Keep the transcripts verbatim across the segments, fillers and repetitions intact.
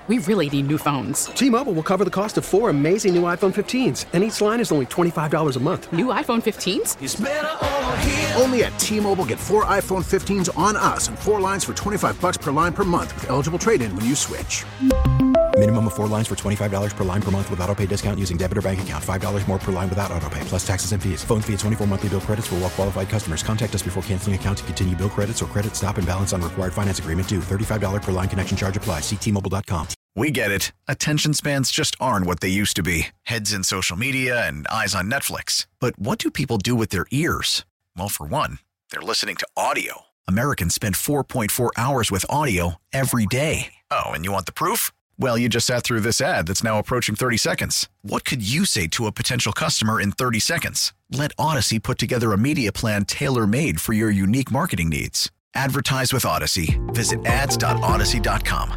we really need new phones. T-Mobile will cover the cost of four amazing new iPhone fifteens, and each line is only twenty-five dollars a month. New iPhone fifteens? It's better over here. Only at T-Mobile, get four iPhone fifteens on us and four lines for twenty-five dollars per line per month with eligible trade-in when you switch. Minimum of four lines for twenty-five dollars per line per month with autopay discount using debit or bank account. five dollars more per line without autopay, plus taxes and fees. Phone fee at twenty-four monthly bill credits for well-qualified customers. Contact us before canceling account to continue bill credits or credit stop and balance on required finance agreement due. thirty-five dollars per line connection charge applies. See T Mobile dot com. We get it. Attention spans just aren't what they used to be. Heads in social media and eyes on Netflix. But what do people do with their ears? Well, for one, they're listening to audio. Americans spend four point four hours with audio every day. Oh, and you want the proof? Well, you just sat through this ad that's now approaching thirty seconds. What could you say to a potential customer in thirty seconds? Let Odyssey put together a media plan tailor-made for your unique marketing needs. Advertise with Odyssey. Visit ads dot odyssey dot com.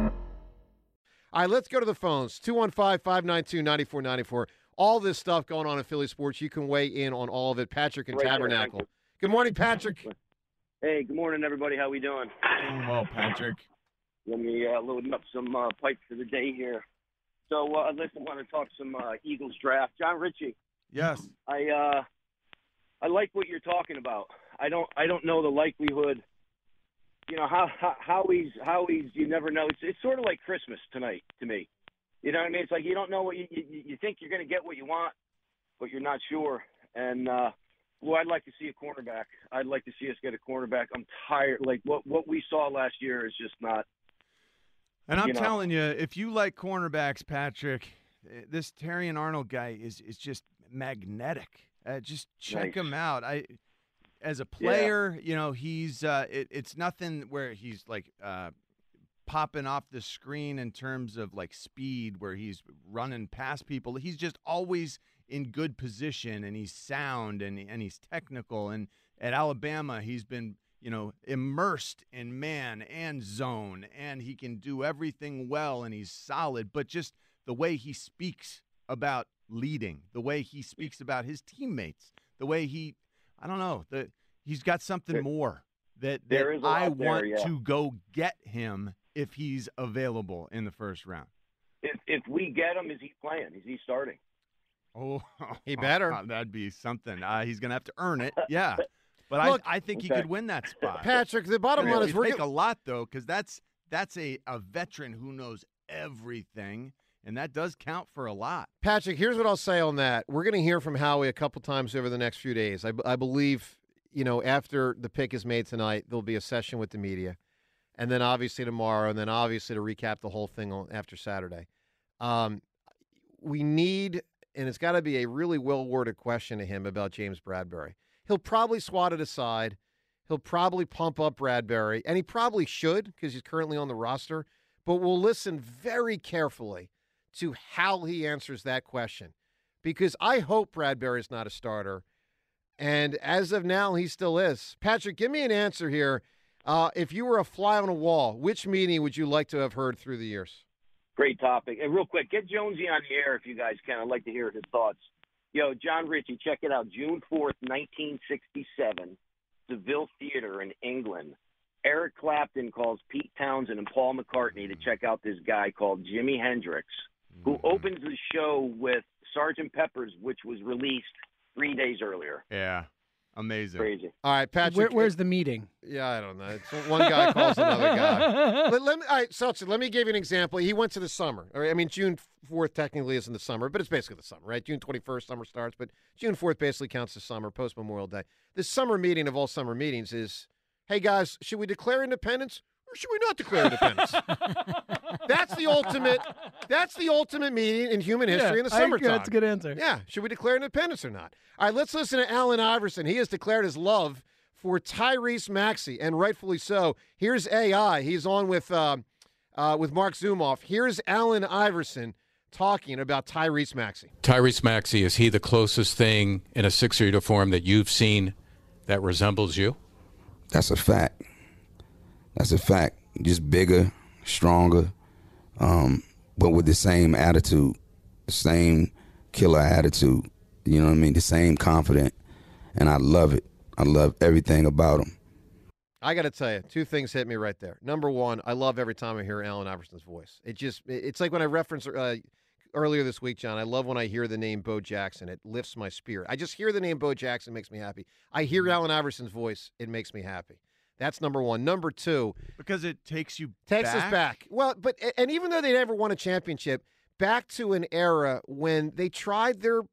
All right, let's go to the phones. two one five, five nine two, nine four nine four. All this stuff going on in Philly sports. You can weigh in on all of it. Patrick and Right there, Tabernacle. thank Good morning, Patrick. Hey, good morning, everybody. How we doing? Doing well, Patrick. Let me uh, loading up some uh, pipes for the day here. So, uh, listen, I want to talk some uh, Eagles draft. John Ritchie. Yes. I uh, I like what you're talking about. I don't I don't know the likelihood. You know how how, how he's how he's you never know. It's it's sort of like Christmas tonight to me. You know what I mean? It's like you don't know what you you, you think you're going to get what you want, but you're not sure. And uh, well, I'd like to see a cornerback. I'd like to see us get a cornerback. I'm tired. Like what what we saw last year is just not. And I'm you know. telling you, if you like cornerbacks, Patrick, this Terrion Arnold guy is is just magnetic. Uh, just check Nice. him out. I, as a player, you know, he's uh, it, it's nothing where he's like uh, popping off the screen in terms of like speed, where he's running past people. He's just always in good position, and he's sound, and and he's technical. And at Alabama, he's been, you know, immersed in man and zone, and he can do everything well, and he's solid. But just the way he speaks about leading, the way he speaks about his teammates, the way he, I don't know, the, he's got something There- more that, there that is a I lot there, want yeah. to go get him if he's available in the first round. If if we get him, is he playing? Is he starting? Oh, He better. That'd be something. Uh, he's going to have to earn it, yeah. But Look, I, I think he okay. could win that spot. Patrick, the bottom It line is would we're take gonna- a lot, though, because that's that's a, a veteran who knows everything, and that does count for a lot. Patrick, here's what I'll say on that. We're going to hear from Howie a couple times over the next few days. I, b- I believe, you know, after the pick is made tonight, there'll be a session with the media, and then obviously tomorrow, and then obviously to recap the whole thing on, after Saturday. Um, we need, and it's got to be a really well-worded question to him about James Bradbury. He'll probably swat it aside. He'll probably pump up Bradbury, and he probably should because he's currently on the roster. But we'll listen very carefully to how he answers that question, because I hope Bradbury's not a starter, and as of now, he still is. Patrick, give me an answer here. Uh, if you were a fly on a wall, which meeting would you like to have heard through the years? Great topic. And real quick, get Jonesy on the air if you guys can. I'd like to hear his thoughts. Yo, John Ritchie, check it out. June fourth, nineteen sixty-seven, Seville Theater in England. Eric Clapton calls Pete Townsend and Paul McCartney to check out this guy called Jimi Hendrix, who opens the show with Sergeant Pepper's, which was released three days earlier. Yeah, amazing. Crazy. All right, Patrick. Where, where's the meeting? Yeah, I don't know. It's one guy calls another guy. Let, let me, all right, Seltzer, let me give you an example. He went to the summer. All right, I mean, June fourth technically isn't the summer, but it's basically the summer, right? June twenty-first, summer starts, but June fourth basically counts as summer, post-Memorial Day. This summer meeting of all summer meetings is, hey, guys, should we declare independence or should we not declare independence? That's the ultimate That's the ultimate meeting in human history in the I agree. summertime. That's a good answer. Yeah, should we declare independence or not? All right, let's listen to Allen Iverson. He has declared his love for Tyrese Maxey, and rightfully so. Here's A I. He's on with uh, uh, with Mark Zumoff. Here's Allen Iverson talking about Tyrese Maxey. Tyrese Maxey, is he the closest thing in a Sixer uniform that you've seen that resembles you? That's a fact. That's a fact. Just bigger, stronger, um, but with the same attitude, the same killer attitude. You know what I mean? The same confident, and I love it. I love everything about him. I got to tell you, two things hit me right there. Number one, I love every time I hear Allen Iverson's voice. It just, it's like when I referenced uh, earlier this week, John, I love when I hear the name Bo Jackson. It lifts my spirit. I just hear the name Bo Jackson, makes me happy. I hear Allen Iverson's voice, it makes me happy. That's number one. Number two. Because it takes you takes back? us back. Well, but, and even though they never won a championship, back to an era when they tried their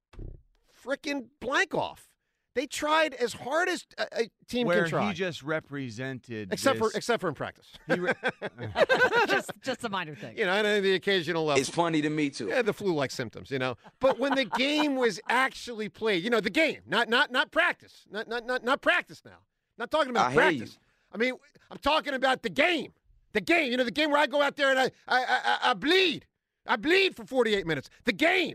freaking blank off. They tried as hard as a, a team Where can try. he just represented except this. for except for in practice. He re- just just a minor thing. You know, and the occasional level. It's funny to me too. Yeah, the flu-like symptoms, you know. But when the game was actually played, you know, the game, not not not practice, not not not, not practice now. Not talking about I hear practice. you. I mean, I'm talking about the game, the game. You know, the game where I go out there and I I I, I bleed, I bleed for forty-eight minutes. The game.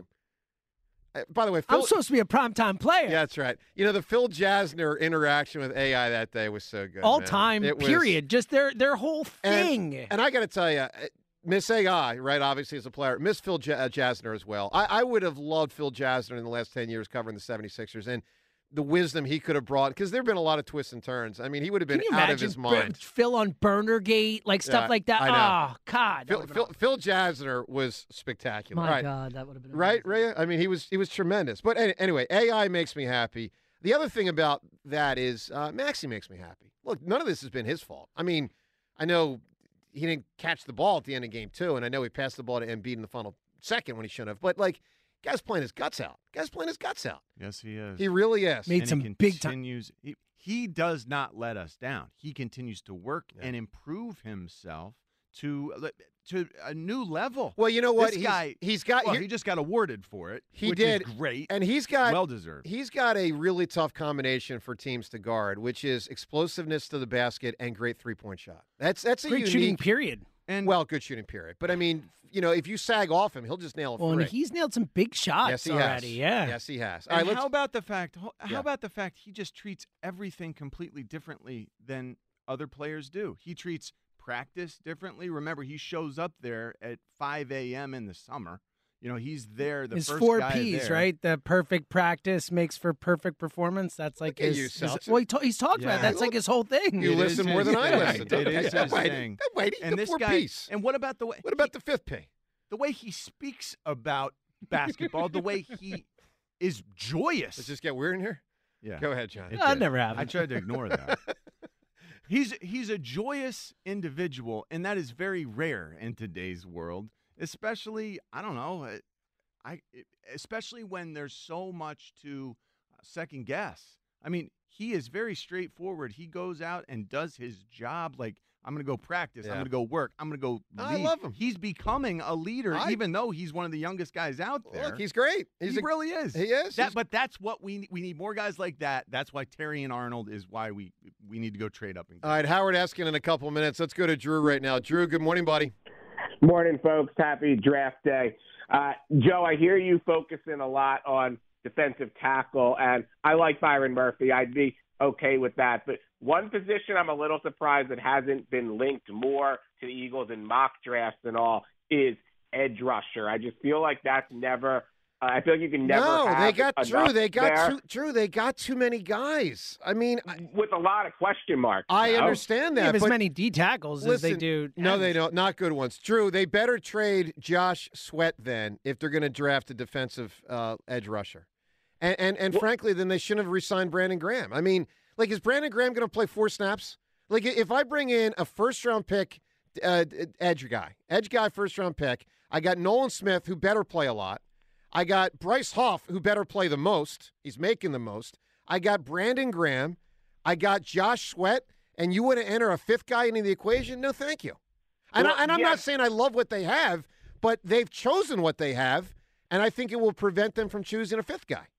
Uh, by the way, Phil, I'm supposed to be a primetime player. Yeah, that's right. You know, the Phil Jasner interaction with A I that day was so good. All man. time, It was- period. Just their their whole thing. And, and I got to tell you, Miss A I, right, obviously as a player, Miss Phil J- uh, Jasner as well. I, I would have loved Phil Jasner in the last ten years covering the seventy-sixers and the wisdom he could have brought, because there have been a lot of twists and turns. I mean, he would have been Can you out imagine of his mind. Phil on Burnergate, like stuff Yeah, like that. I know. Oh, God. that Phil, would've been Phil, awesome. Phil Jasner was spectacular. My right. God, that would have been Right, Ray? I mean, he was he was tremendous. But any- anyway, A I makes me happy. The other thing about that is uh, Maxey makes me happy. Look, none of this has been his fault. I mean, I know he didn't catch the ball at the end of game two, and I know he passed the ball to Embiid in the final second when he shouldn't have. But, like, guy's playing his guts out. Guy's playing his guts out. Yes, he is. He really is. Made And some he big time. continues, he, he does not let us down. He continues to work and improve himself to to a new level. Well, you know what? This He's- guy, he's got- Well, here- he just got awarded for it. He which did. is great, And he's got well deserved. He's got a really tough combination for teams to guard, which is explosiveness to the basket and great three-point shot. That's that's a Great unique, shooting, period. And well, good shooting period. But I mean, you know, if you sag off him, he'll just nail it. Well, and he's nailed some big shots yes, he already. has. Yeah. Yes, he has. And All right, let's, how about the fact? How Yeah. about the fact he just treats everything completely differently than other players do? He treats practice differently. Remember, he shows up there at five a.m. in the summer. You know, he's there. The His first four guy P's, there. right? The perfect practice makes for perfect performance. That's like Look at his. you, his- Seltzer. well, he ta- he's talked about Yeah. it. That's like his whole thing. You It listen is more his than I thing. listen. It Okay. is his Wait, thing. wait, And the this four guy. piece. And what about the way? What about the fifth P? the way he speaks about basketball? The way he is joyous. Let's just get weird in here. Yeah. Go ahead, John. It That did. never happened. I tried to ignore that. He's he's a joyous individual, and that is very rare in today's world. Especially, I don't know, I, I especially when there's so much to second guess. I mean, he is very straightforward. He goes out and does his job. Like, I'm going to go practice. Yeah. I'm going to go work. I'm going to go I lead. love him. He's becoming a leader, I- even though he's one of the youngest guys out there. Look, he's great. He's he a, really is. He is. That, He's- but that's what we we need more guys like that. That's why Terry and Arnold is why we we need to go trade up and get. All right, Howard Eskin in a couple of minutes. Let's go to Drew right now. Drew, good morning, buddy. Morning, folks. Happy draft day. Uh, Joe, I hear you focusing a lot on defensive tackle, and I like Byron Murphy. I'd be okay with that. But one position I'm a little surprised that hasn't been linked more to the Eagles in mock drafts and all is edge rusher. I just feel like that's never uh, – I feel like you can never no, have they got Drew. enough They got there too, Drew. They got too many guys. I mean, I, with a lot of question marks. I you know? understand They that. have as but many D tackles as they listen, do. No, they ends. don't. Not good ones. Drew, they better trade Josh Sweat then if they're going to draft a defensive uh, edge rusher. And and, and Well- frankly, then they shouldn't have re-signed Brandon Graham. I mean, like, is Brandon Graham going to play four snaps? Like, if I bring in a first-round pick uh, edge guy, edge guy first-round pick, I got Nolan Smith, who better play a lot. I got Bryce Hoff, who better play the most. He's making the most. I got Brandon Graham. I got Josh Sweat. And you want to enter a fifth guy into the equation? No, thank you. And, Well, I, and I'm not yes. saying I love what they have, but they've chosen what they have, and I think it will prevent them from choosing a fifth guy.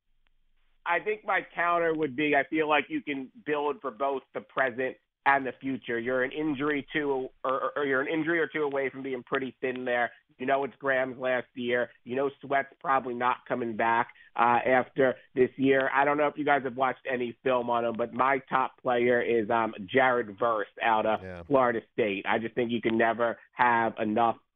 I think my counter would be I feel like you can build for both the present and the future. You're an injury two, or, or you're an injury or two away from being pretty thin there. You know it's Graham's last year. You know Sweat's probably not coming back uh, after this year. I don't know if you guys have watched any film on him, but my top player is um, Jared Verse out of Yeah. Florida State. I just think you can never have enough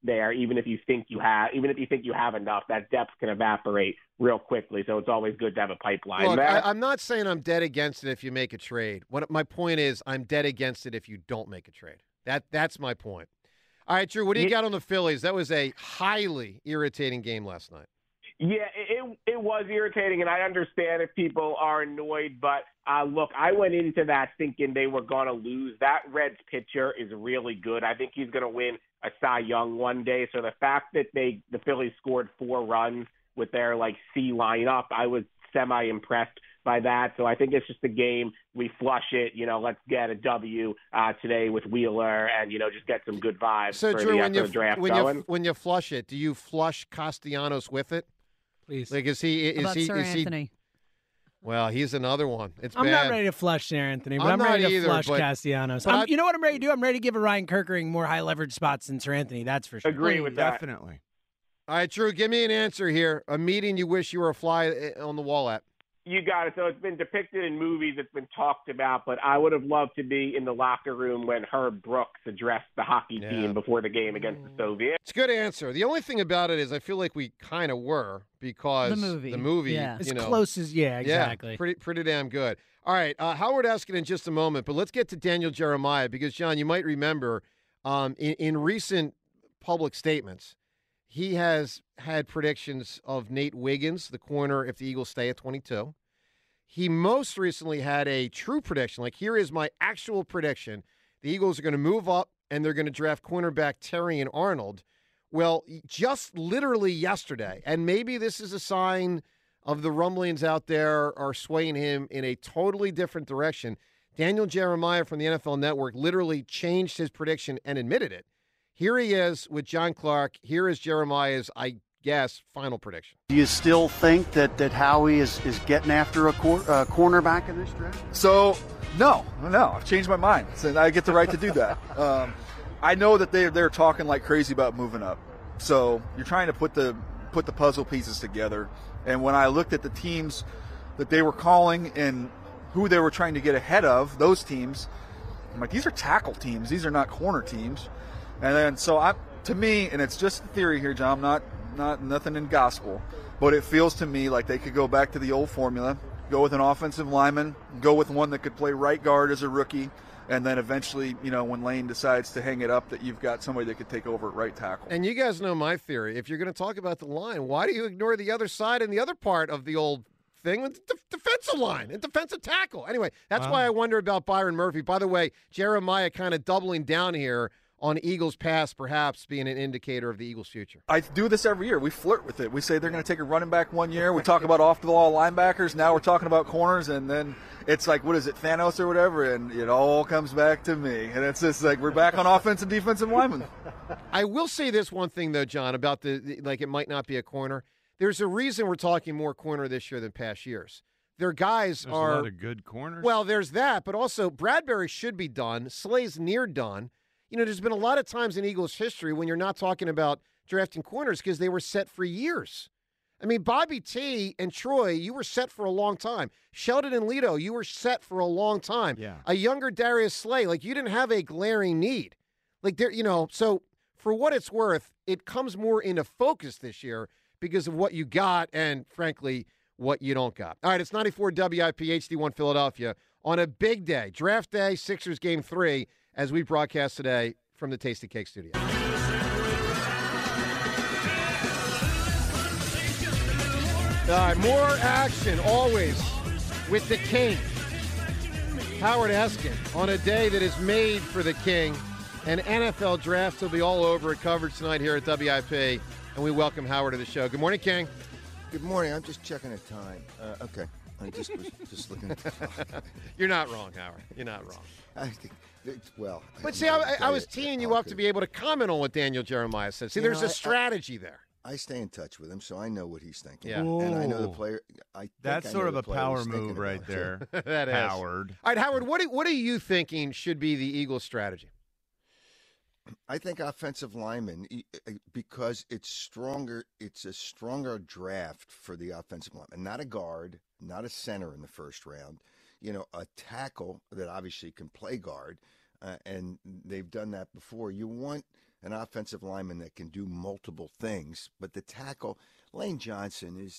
there, even if you think you have, even if you think you have enough, that depth can evaporate real quickly. So it's always good to have a pipeline Look, there. I, I'm not saying I'm dead against it if you make a trade. What my point is, I'm dead against it if you don't make a trade. That that's my point. All right, Drew, what do you Yeah. got on the Phillies? That was a highly irritating game last night. Yeah, it it was irritating, and I understand if people are annoyed. But uh, look, I went into that thinking they were going to lose. That Reds pitcher is really good. I think he's going to win a Cy Young one day. So the fact that they the Phillies scored four runs with their like C lineup, I was semi impressed by that. So I think it's just a game. We flush it. You know, let's get a W uh, today with Wheeler, and you know, just get some good vibes So, for Drew, the, uh, when for you the draft when going. you when you flush it, do you flush Castellanos with it? Please. Like, is he is How about he Sir is Anthony? he? Well, he's another one. It's I'm bad. not ready to flush Sir Anthony, but I'm I'm, not ready to either, flush but- Castellanos. but I'm- I- you know what I'm ready to do? I'm ready to give a Ryan Kirkering more high leverage spots than Sir Anthony. That's for sure. Agree with that. Definitely. All right, Drew, give me an answer here. A meeting you wish you were a fly uh, on the wall at. You got it. So it's been depicted in movies. It's been talked about, but I would have loved to be in the locker room when Herb Brooks addressed the hockey Yeah. team before the game against the Soviets. It's a good answer. The only thing about it is I feel like we kind of were because The movie. the movie, Yeah. As you know, close as, yeah, exactly. Yeah, pretty pretty damn good. All right, uh, Howard Eskin in just a moment, but let's get to Daniel Jeremiah because, John, you might remember um, in, in recent public statements, he has had predictions of Nate Wiggins, the corner, if the Eagles stay at twenty-two. He most recently had a true prediction. Like, here is my actual prediction. The Eagles are going to move up, and they're going to draft cornerback Terrion Arnold. Well, just literally yesterday, and maybe this is a sign of the rumblings out there are swaying him in a totally different direction. Daniel Jeremiah from the N F L Network literally changed his prediction and admitted it. Here he is with John Clark. Here is Jeremiah's, I guess, final prediction. Do you still think that, that Howie is, is getting after a cor- uh, cornerback in this draft? So, no, no, I've changed my mind. So I get the right to do that. Um, I know that they're, they're talking like crazy about moving up. So you're trying to put the put the puzzle pieces together. And when I looked at the teams that they were calling and who they were trying to get ahead of, those teams, I'm like, these are tackle teams. These are not corner teams. And then so I, to me, and it's just theory here, John, I'm not not nothing in gospel, but it feels to me like they could go back to the old formula, go with an offensive lineman, go with one that could play right guard as a rookie, and then eventually, you know, when Lane decides to hang it up, that you've got somebody that could take over at right tackle. And you guys know my theory. If you're going to talk about the line, why do you ignore the other side and the other part of the old thing with the defensive line and defensive tackle? Anyway, that's Wow. why I wonder about Byron Murphy. By the way, Jeremiah kind of doubling down here on Eagles past perhaps being an indicator of the Eagles' future. I do this every year. We flirt with it. We say they're going to take a running back one year. We talk about off-the-ball linebackers. Now we're talking about corners, and then it's like, what is it, Thanos or whatever, and it all comes back to me. And it's just like we're back on offensive defensive linemen. I will say this one thing, though, John, about the, the like it might not be a corner. There's a reason we're talking more corner this year than past years. Their guys There's are a lot of good corners. Well, there's that, but also Bradbury should be done. Slay's near done. You know, there's been a lot of times in Eagles history when you're not talking about drafting corners because they were set for years. I mean, Bobby T and Troy, you were set for a long time. Sheldon and Lito, you were set for a long time. Yeah. A younger Darius Slay, like you didn't have a glaring need. Like there, you know, so for what it's worth, it comes more into focus this year because of what you got and, frankly, what you don't got. All right, it's ninety-four W I P H D one Philadelphia on a big day, draft day, Sixers game three, as we broadcast today from the Tasty Cake Studio. All right, more action always with the King, Howard Eskin, on a day that is made for the King. An N F L draft will be all over it, coverage tonight here at W I P, and we welcome Howard to the show. Good morning, King. Good morning. I'm just checking the time. Uh, okay. I just was just looking at the clock. You're not wrong, Howard. You're not wrong. I think, it's, well. But see, I, I was teeing you up to be able to comment on what Daniel Jeremiah said. See, You there's know, a I- strategy there. I stay in touch with him, so I know what he's thinking. Yeah. And I know the Ooh. player. I think That's I sort know of the a player power he's thinking move right about, there, too. That is. Howard. All right, Howard, what, do, what are you thinking should be the Eagles' strategy? I think offensive linemen, e- e- because it's stronger. It's a stronger draft for the offensive lineman, not a guard, not a center in the first round. You know, a tackle that obviously can play guard, uh, and they've done that before. You want an offensive lineman that can do multiple things. But the tackle, Lane Johnson, is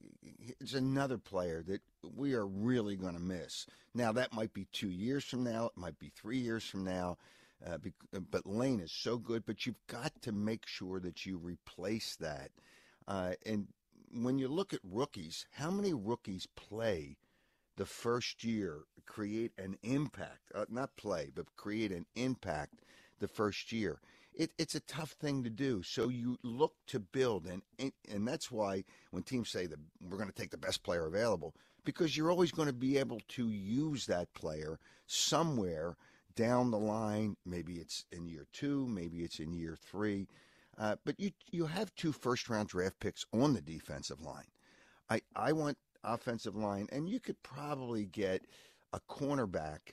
is another player that we are really going to miss. Now, that might be two years from now. It might be three years from now. Uh, be, but Lane is so good. But you've got to make sure that you replace that. Uh, and when you look at rookies, how many rookies play the first year, create an impact, uh, not play, but create an impact the first year? It, it's a tough thing to do. So you look to build, and and, and that's why when teams say that we're going to take the best player available, because you're always going to be able to use that player somewhere down the line. Maybe it's in year two, maybe it's in year three. Uh, but you you have two first-round draft picks on the defensive line. I, I want offensive line, and you could probably get a cornerback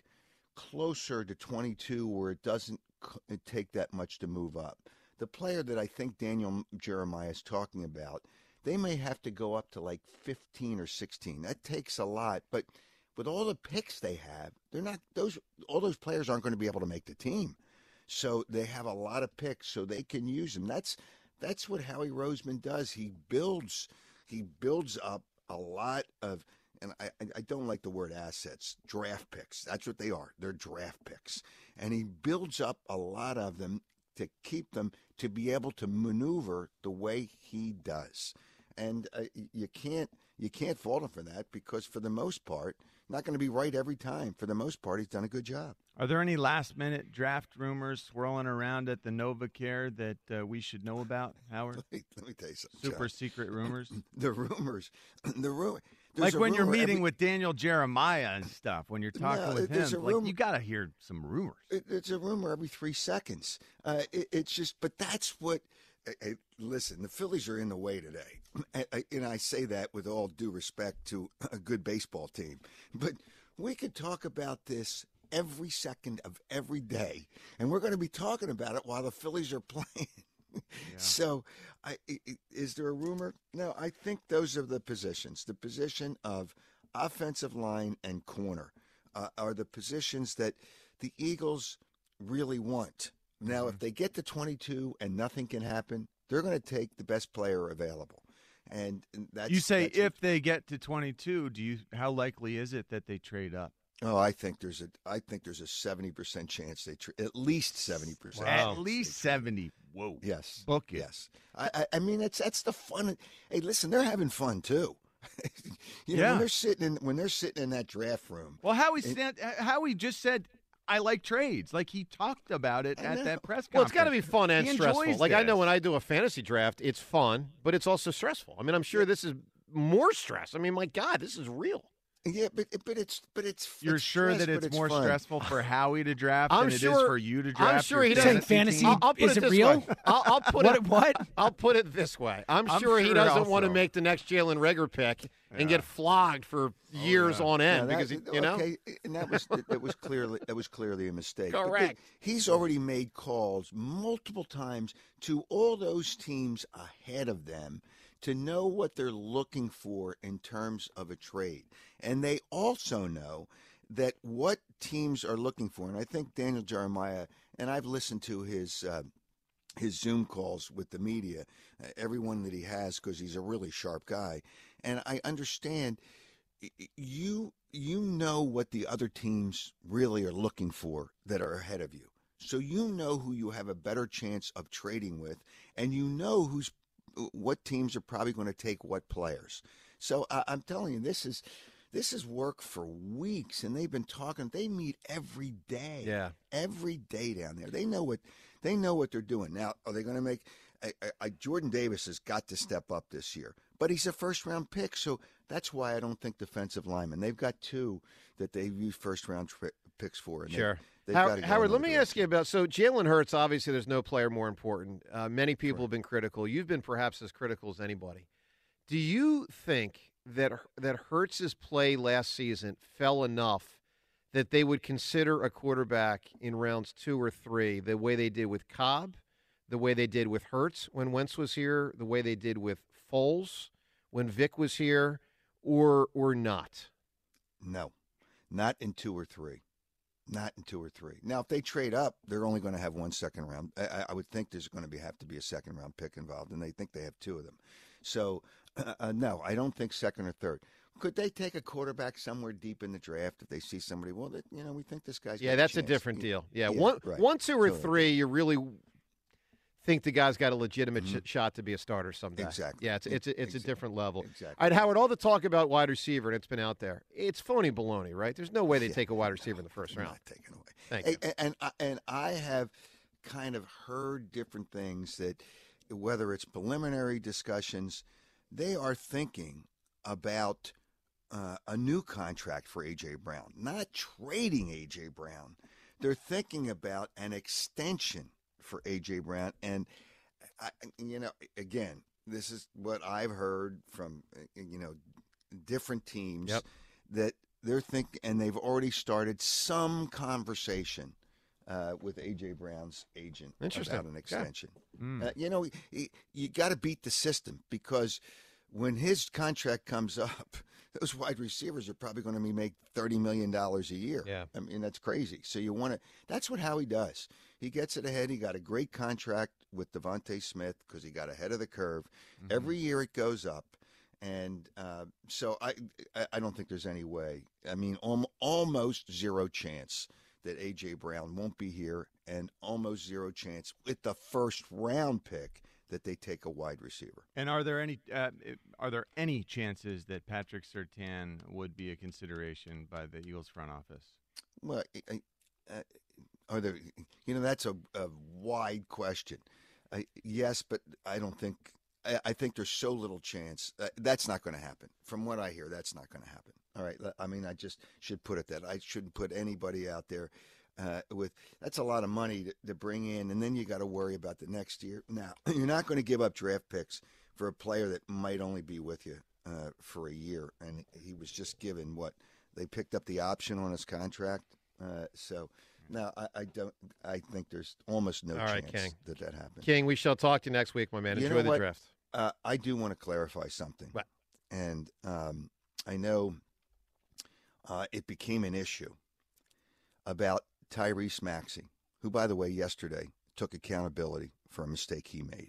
closer to twenty-two where it doesn't take that much to move up. The player that I think Daniel Jeremiah is talking about, they may have to go up to like fifteen or sixteen. That takes a lot, but with all the picks they have, they're not those all those players aren't going to be able to make the team. So they have a lot of picks, so they can use them. That's that's what Howie Roseman does. He builds he builds up a lot of, and I, I don't like the word assets, draft picks. That's what they are. They're draft picks. And he builds up a lot of them to keep them to be able to maneuver the way he does. And uh, you can't you can't fault him for that, because for the most part, not going to be right every time. For the most part, he's done a good job. Are there any last-minute draft rumors swirling around at the NovaCare that uh, we should know about, Howard? Let me, let me tell you something. Super John. secret rumors? The rumors. The rumor. Like when you're rumor meeting every, with Daniel Jeremiah and stuff, when you're talking no, with him, a like rumor, you got to hear some rumors. It, it's a rumor every three seconds. Uh, it, it's just, but that's what, hey, listen, the Phillies are in the way today. And I, and I say that with all due respect to a good baseball team. But we could talk about this every second of every day, and we're going to be talking about it while the Phillies are playing. Yeah. So I, is there a rumor? No, I think those are the positions. The position of offensive line and corner uh, are the positions that the Eagles really want. Now, mm-hmm. if they get to twenty-two and nothing can happen, they're going to take the best player available. And that's, you say that's if what, they get to twenty-two, do you? How likely is it that they trade up? Oh, I think there's a I think there's a seventy percent chance they trade. At least seventy percent. Wow. At least seventy. Whoa. Yes. Book it. Yes. I, I I mean that's that's the fun. Hey, listen, they're having fun too. you know, yeah. when they're sitting in when they're sitting in that draft room. Well, Howie and, stand, Howie just said, I like trades. Like he talked about it at that press conference. Well, it's got to be fun and he stressful. Like this. I know when I do a fantasy draft, it's fun, but it's also stressful. I mean, I'm sure yeah. this is more stress. I mean, my God, this is real. Yeah, but but it's but it's. You're it's sure stress, that it's, it's more fun. stressful for Howie to draft I'm than sure, it is for you to draft? I'm sure he doesn't. fantasy. I'll, I'll put is it, it this real? Way. I'll, I'll put what, it. What? I'll put it this way. I'm, I'm sure, sure he doesn't also. want to make the next Jalen Reagor pick and yeah. get flogged for years oh, yeah. on end yeah, because that, he, you know. Okay, and that was that was clearly that was clearly a mistake. Correct. They, he's already made calls multiple times to all those teams ahead of them to know what they're looking for in terms of a trade, and they also know that what teams are looking for. And I think Daniel Jeremiah, and I've listened to his uh, his Zoom calls with the media, uh, everyone that he has, because he's a really sharp guy, and I understand you you know what the other teams really are looking for that are ahead of you. So you know who you have a better chance of trading with, and you know who's what teams are probably going to take what players. So uh, I'm telling you, this is this is work for weeks, and they've been talking. They meet every day, yeah, every day down there. They know what they know what they're doing. Now, are they going to make? I, I, I, Jordan Davis has got to step up this year, but he's a first-round pick, so that's why I don't think defensive linemen. They've got two that they've used first-round tri- picks for. And sure. They, Howard, go Howard let me direction. ask you about, so Jalen Hurts, obviously there's no player more important. Uh, many people have been critical. You've been perhaps as critical as anybody. Do you think that that Hurts's play last season fell enough that they would consider a quarterback in rounds two or three the way they did with Cobb, the way they did with Hurts when Wentz was here, the way they did with Foles when Vic was here, or or not? No, not in two or three. Not in two or three. Now, if they trade up, they're only going to have one second round. I, I would think there's going to be have to be a second round pick involved, and they think they have two of them. So, uh, no, I don't think second or third. Could they take a quarterback somewhere deep in the draft if they see somebody? Well, that, you know, we think this guy's. Yeah, got that's a, a chance. different deal. Yeah, yeah one, right. one, two, or Totally. three, you really think the guy's got a legitimate mm-hmm. sh- shot to be a starter someday. Exactly. Yeah, it's it's a, it's exactly. a different level. Exactly. All right, Howard, all the talk about wide receiver, and it's been out there, it's phony baloney, right? There's no way they yeah. take a wide receiver in the first round. Not taken away. Thank and, you. And, and, and I have kind of heard different things that, whether it's preliminary discussions, they are thinking about uh, a new contract for A J. Brown, not trading A J. Brown. They're thinking about an extension for A J. Brown. And, I, you know, again, this is what I've heard from, you know, different teams yep. that they're thinking, and they've already started some conversation uh, with A J. Brown's agent about an extension. Yeah. Mm. Uh, you know, you, you got to beat the system, because when his contract comes up, those wide receivers are probably going to be make thirty million dollars a year. Yeah. I mean, that's crazy. So you want to – that's what Howie does. He gets it ahead. He got a great contract with Devontae Smith because he got ahead of the curve. Mm-hmm. Every year it goes up. And uh, so I I don't think there's any way. I mean, al- almost zero chance that A J. Brown won't be here, and almost zero chance with the first round pick that they take a wide receiver. And are there any uh, are there any chances that Patrick Surtain would be a consideration by the Eagles front office? Well, I, I, are there? You know, that's a, a wide question. I, yes, but I don't think. I, I think there's so little chance. Uh, that's not going to happen. From what I hear, that's not going to happen. All right. I mean, I just should put it that I shouldn't put anybody out there uh, with that's a lot of money to, to bring in, and then you got to worry about the next year. Now, you're not going to give up draft picks for a player that might only be with you uh, for a year, and he was just given what they picked up the option on his contract. Uh, so. No, I, I don't. I think there's almost no All right, chance King. that that happens. King, we shall talk to you next week, my man. You Enjoy know the what? draft. Uh, I do want to clarify something. What? And um, I know uh, it became an issue about Tyrese Maxey, who, by the way, yesterday took accountability for a mistake he made.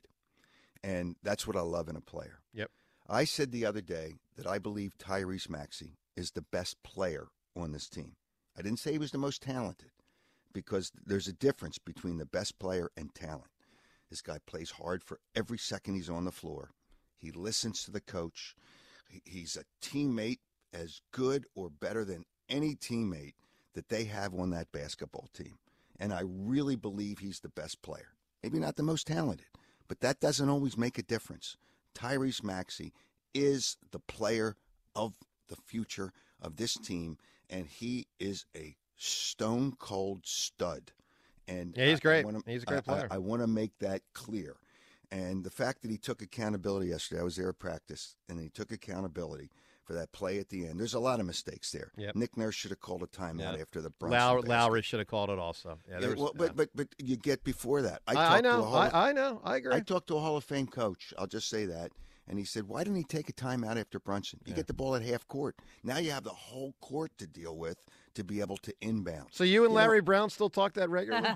And that's what I love in a player. Yep. I said the other day that I believe Tyrese Maxey is the best player on this team. I didn't say he was the most talented, because there's a difference between the best player and talent. This guy plays hard for every second he's on the floor. He listens to the coach. He's a teammate as good or better than any teammate that they have on that basketball team. And I really believe he's the best player. Maybe not the most talented, but that doesn't always make a difference. Tyrese Maxey is the player of the future of this team, and he is a stone cold stud. And yeah, he's great. I wanna, he's a great I, player. I, I want to make that clear. And the fact that he took accountability yesterday, I was there at practice, and he took accountability for that play at the end. There's a lot of mistakes there. Yep. Nick Nurse should have called a timeout Yep. after the Brunson Low- basket. Lowry should have called it also. Yeah, Yeah, there was, well, yeah. but, but but you get before that. I, I, talked I To know. a Hall of, I, I know. I agree. I talked to a Hall of Fame coach. I'll just say that. And he said, why didn't he take a timeout after Brunson? You Yeah. get the ball at half court. Now you have the whole court to deal with to be able to inbound. So you and You Larry know, Brown still talk that regularly?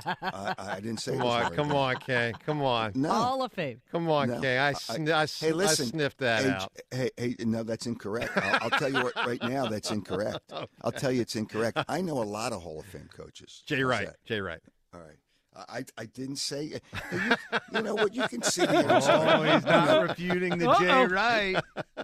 I, I didn't say Come it was on, Larry come Brown. on, Kay. Come on. No. Hall of Fame. Come on, No. Kay. I, I- sn- I, sn- Hey, listen. I sniffed that hey, out. Hey, hey, no, that's incorrect. I'll, I'll tell you what, right now, that's incorrect. I'll tell you it's incorrect. I know a lot of Hall of Fame coaches. Jay How's Wright. that? Jay Wright. All right. I, I didn't say. Hey, you, you know what? You can see here. Oh, he's not refuting the Jay Uh-oh. Wright.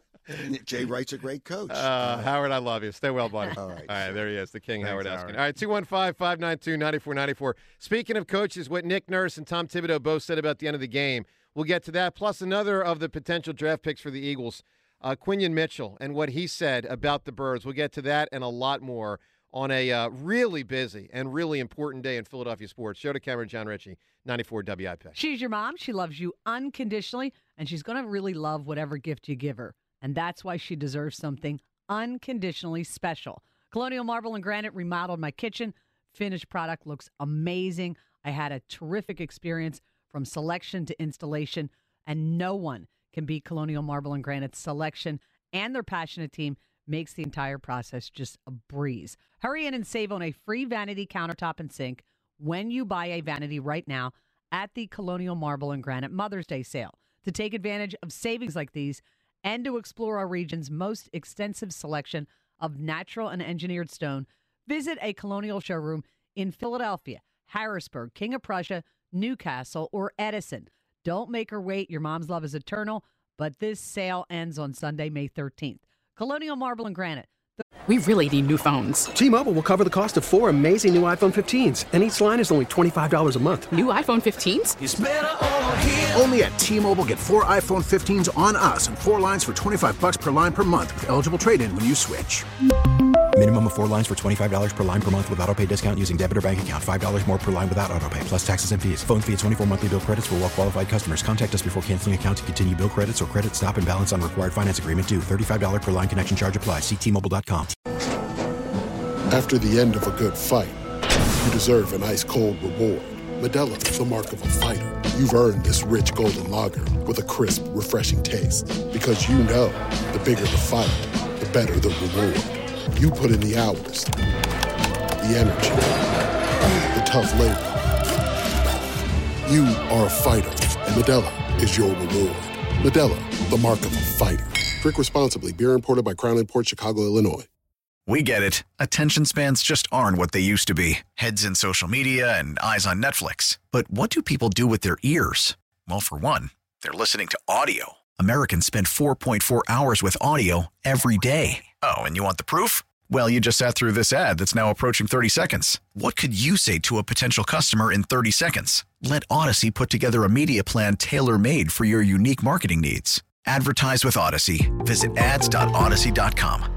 Jay Wright's a great coach. Uh, Howard, I love you. Stay well, buddy. All right. All right, there he is, the King, Thanks, Howard Eskin. Howard. All right, two one five, five nine two, nine four nine four. Speaking of coaches, what Nick Nurse and Tom Thibodeau both said about the end of the game, we'll get to that, plus another of the potential draft picks for the Eagles, uh, Quinion Mitchell, and what he said about the Birds. We'll get to that and a lot more on a uh, really busy and really important day in Philadelphia sports. Show to Cameron, John Ritchie, ninety-four W I P. She's your mom. She loves you unconditionally, and she's going to really love whatever gift you give her. And that's why she deserves something unconditionally special. Colonial Marble and Granite remodeled my kitchen. Finished product looks amazing. I had a terrific experience from selection to installation, and no one can beat Colonial Marble and Granite's selection and their passionate team makes the entire process just a breeze. Hurry in and save on a free vanity countertop and sink when you buy a vanity right now at the Colonial Marble and Granite Mother's Day sale. To take advantage of savings like these and to explore our region's most extensive selection of natural and engineered stone, visit a Colonial showroom in Philadelphia, Harrisburg, King of Prussia, Newcastle, or Edison. Don't make her wait. Your mom's love is eternal, but this sale ends on Sunday, May thirteenth. Colonial Marble and Granite. We really need new phones. T-Mobile will cover the cost of four amazing new iPhone fifteens, and each line is only twenty-five dollars a month. New iPhone fifteens? It's better over here. Only at T-Mobile, get four iPhone fifteens on us and four lines for twenty-five bucks per line per month with eligible trade-in when you switch. Minimum of four lines for twenty-five dollars per line per month with autopay discount using debit or bank account. five dollars more per line without autopay, plus taxes and fees. Phone fee at twenty-four monthly bill credits for well-qualified customers. Contact us before canceling account to continue bill credits or credit stop and balance on required finance agreement due. thirty-five dollars per line connection charge applies. See T Mobile dot com. After the end of a good fight, you deserve an ice-cold reward. Modelo is the mark of a fighter. You've earned this rich golden lager with a crisp, refreshing taste. Because you know, the bigger the fight, the better the reward. You put in the hours, the energy, the tough labor. You are a fighter, and Modelo is your reward. Modelo, the mark of a fighter. Drink responsibly. Beer imported by Crown Imports, Chicago, Illinois. We get it. Attention spans just aren't what they used to be. Heads in social media and eyes on Netflix. But what do people do with their ears? Well, for one, they're listening to audio. Americans spend four point four hours with audio every day. Oh, and you want the proof? Well, you just sat through this ad that's now approaching thirty seconds. What could you say to a potential customer in thirty seconds? Let Odyssey put together a media plan tailor-made for your unique marketing needs. Advertise with Odyssey. Visit ads dot odyssey dot com.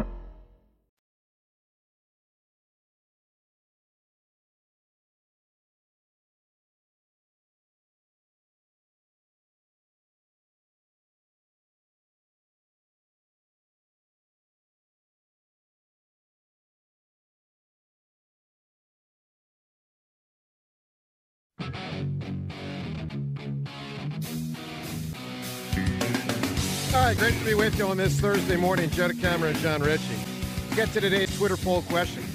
All right, great to be with you on this Thursday morning. Joe DeCamara and John Ritchie. Let's get to today's Twitter poll question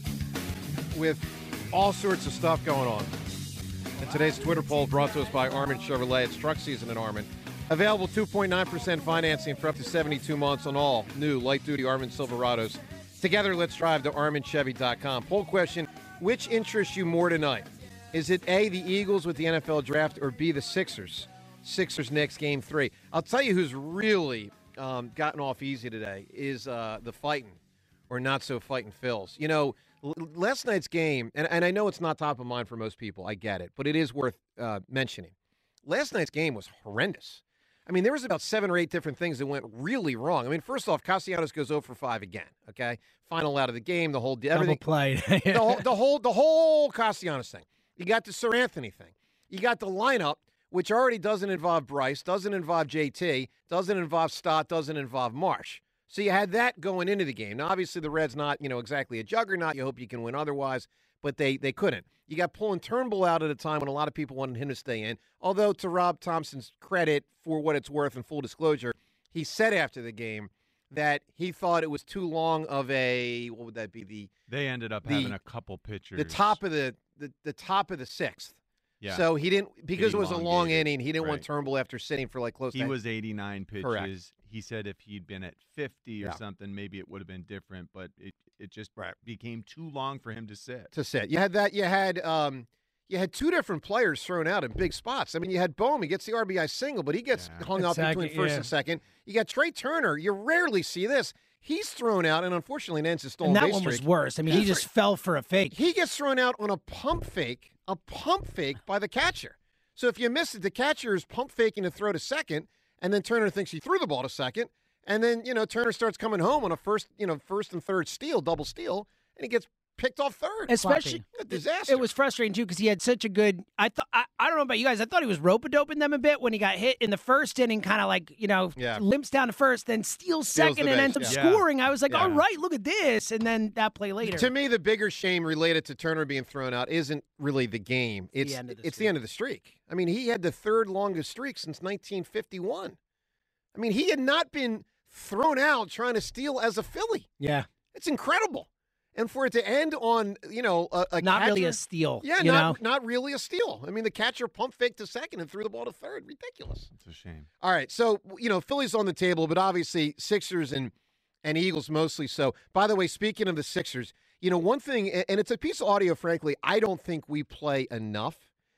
with all sorts of stuff going on. And today's Twitter poll brought to us by Armin Chevrolet. It's truck season at Armin. Available two point nine percent financing for up to seventy-two months on all new light-duty Armin Silverados. Together, let's drive to armin chevy dot com. Poll question, which interests you more tonight? Is it A, the Eagles with the N F L draft, or B, the Sixers? Sixers next game three. I'll tell you who's really um, gotten off easy today is uh, the fighting or not so fighting Phils. You know, l- last night's game, and, and I know it's not top of mind for most people. I get it, but it is worth uh, mentioning. Last night's game was horrendous. I mean, there was about seven or eight different things that went really wrong. I mean, first off, Castellanos goes zero for five again. Okay, final out of the game, the whole everything. Double play. the, whole, the whole the whole Castellanos thing. You got the Sir Anthony thing. You got the lineup, which already doesn't involve Bryce, doesn't involve J T, doesn't involve Stott, doesn't involve Marsh. So you had that going into the game. Now, obviously, the Reds not, you know, exactly a juggernaut. You hope you can win otherwise, but they they couldn't. You got pulling Turnbull out at a time when a lot of people wanted him to stay in. Although, to Rob Thompson's credit, for what it's worth and full disclosure, he said after the game that he thought it was too long of a, what would that be? The They ended up the, having a couple pitchers. The top of the, the, the top of the sixth. Yeah. So he didn't, because it was a long elongated. inning, he didn't Right. want Turnbull after sitting for like close He to was eighty-nine pitches. Correct. He said if he'd been at fifty or Yeah. something, maybe it would have been different, but it, it just became too long for him to sit. to sit. You had that. You had um, you had two different players thrown out in big spots. I mean, you had Bohm. He gets the R B I single, but he gets hung up Exactly, between first yeah. and second. You got Trey Turner. You rarely see this. He's thrown out, and unfortunately, Nance is stolen And that base one was streak. worse. I mean, he That's just right. fell for a fake. He gets thrown out on a pump fake, a pump fake by the catcher. So if you miss it, the catcher is pump faking to throw to second, and then Turner thinks he threw the ball to second, and then you know Turner starts coming home on a first, you know, first and third steal, double steal, and he gets picked off third. Especially, a disaster. It was frustrating too because he had such a good. I thought I, I don't know about you guys. I thought he was rope-a-doping them a bit when he got hit in the first inning, kind of like you know Yeah. limps down to first, then steals Steals second the and base, ends up yeah. scoring. I was like, Yeah. all right, look at this, and then that play later. To me, the bigger shame related to Turner being thrown out isn't really the game. It's end of the it's the end of the streak. I mean, he had the third longest streak since nineteen fifty-one. I mean, he had not been thrown out trying to steal as a Philly. Yeah. It's incredible. And for it to end on, you know, a, a Not catcher, really a steal, Yeah, you not, know? not really a steal. I mean, the catcher pump faked to second and threw the ball to third. Ridiculous. It's a shame. All right, so, you know, Philly's on the table, but obviously Sixers and, and Eagles mostly so. By the way, speaking of the Sixers, you know, one thing, and it's a piece of audio, frankly, I don't think we play enough.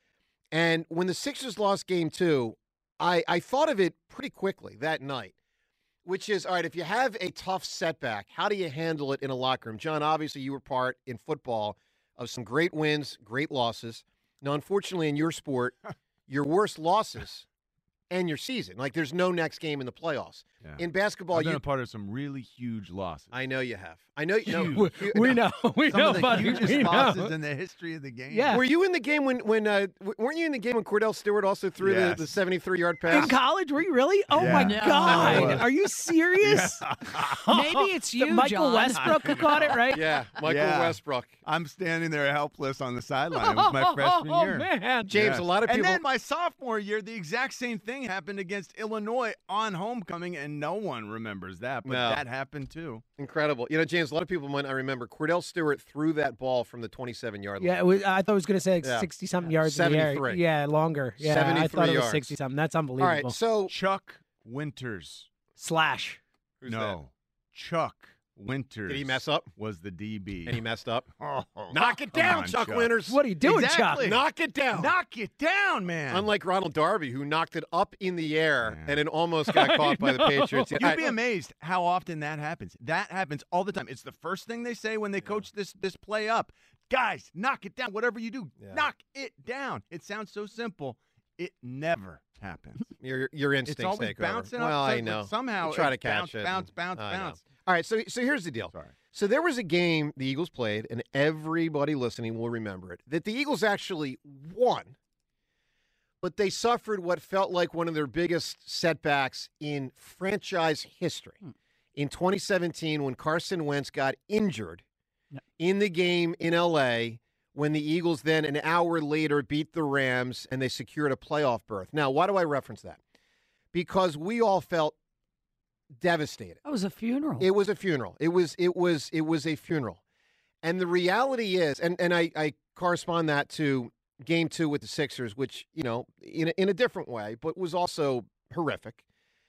And when the Sixers lost game two, I, I thought of it pretty quickly that night, which is, all right, if you have a tough setback, how do you handle it in a locker room? John, obviously you were part in football of some great wins, great losses. Now, unfortunately, in your sport, your worst losses end your season. Like, there's no next game in the playoffs. Yeah. In basketball, I've been you, a part of some really huge losses. I know you have. I know you know. Huge. you- We know. We Some know, of the buddy. hugest We know. losses in the history of the game. Yeah. Were you in the game when, when uh, w- weren't you in the game when Cordell Stewart also threw Yes. the, the seventy-three-yard pass? In college, were you really? Oh Yeah. my No. God! I was. Are you serious? Maybe it's The you, Michael John. Westbrook who caught it, right? Yeah, Michael Yeah. Westbrook. I'm standing there helpless on the sideline. It was my freshman Oh year. man, James, a lot of And people. then my sophomore year, the exact same thing happened against Illinois on homecoming, and no one remembers that. But No. that happened too. Incredible. You know, James, a lot of people might not remember. Cordell Stewart threw that ball from the twenty-seven-yard line. Yeah, it was, I thought it was going to say like Yeah. sixty something yards in the air. seventy-three. Yeah, longer. Yeah, I seventy-three thought it was yards. sixty something. That's All unbelievable. right, so Chuck Winters. Slash. Who's no. Chuck Winters. Did he mess up? Was the D B. And he messed up. Oh, Knock it come down, on, Chuck Chuck. Winters. What are you doing, Exactly. Chuck? Knock it down. Knock it down, man. Unlike Ronald Darby, who knocked it up in the air and it almost got caught by the Patriots. You'd be amazed how often that happens. That happens all the time. It's the first thing they say when they coach this this play up. Guys, knock it down. Whatever you do, Yeah. knock it down. It sounds so simple. It never happens. Your your instincts It's always take over. bouncing Well, up. I so- know. Somehow You try to it's catch bounce, it. Bounce, bounce, I know. bounce. All right, so so here's the deal. Sorry. So there was a game the Eagles played, and everybody listening will remember it, that the Eagles actually won, but they suffered what felt like one of their biggest setbacks in franchise history. In twenty seventeen, when Carson Wentz got injured in the game in L A, when the Eagles then an hour later beat the Rams and they secured a playoff berth. Now, why do I reference that? Because we all felt devastated. That was a funeral. It was a funeral. It was it was it was a funeral. And the reality is, and, and I, I correspond that to game two with the Sixers, which, you know, in a, in a different way, but was also horrific.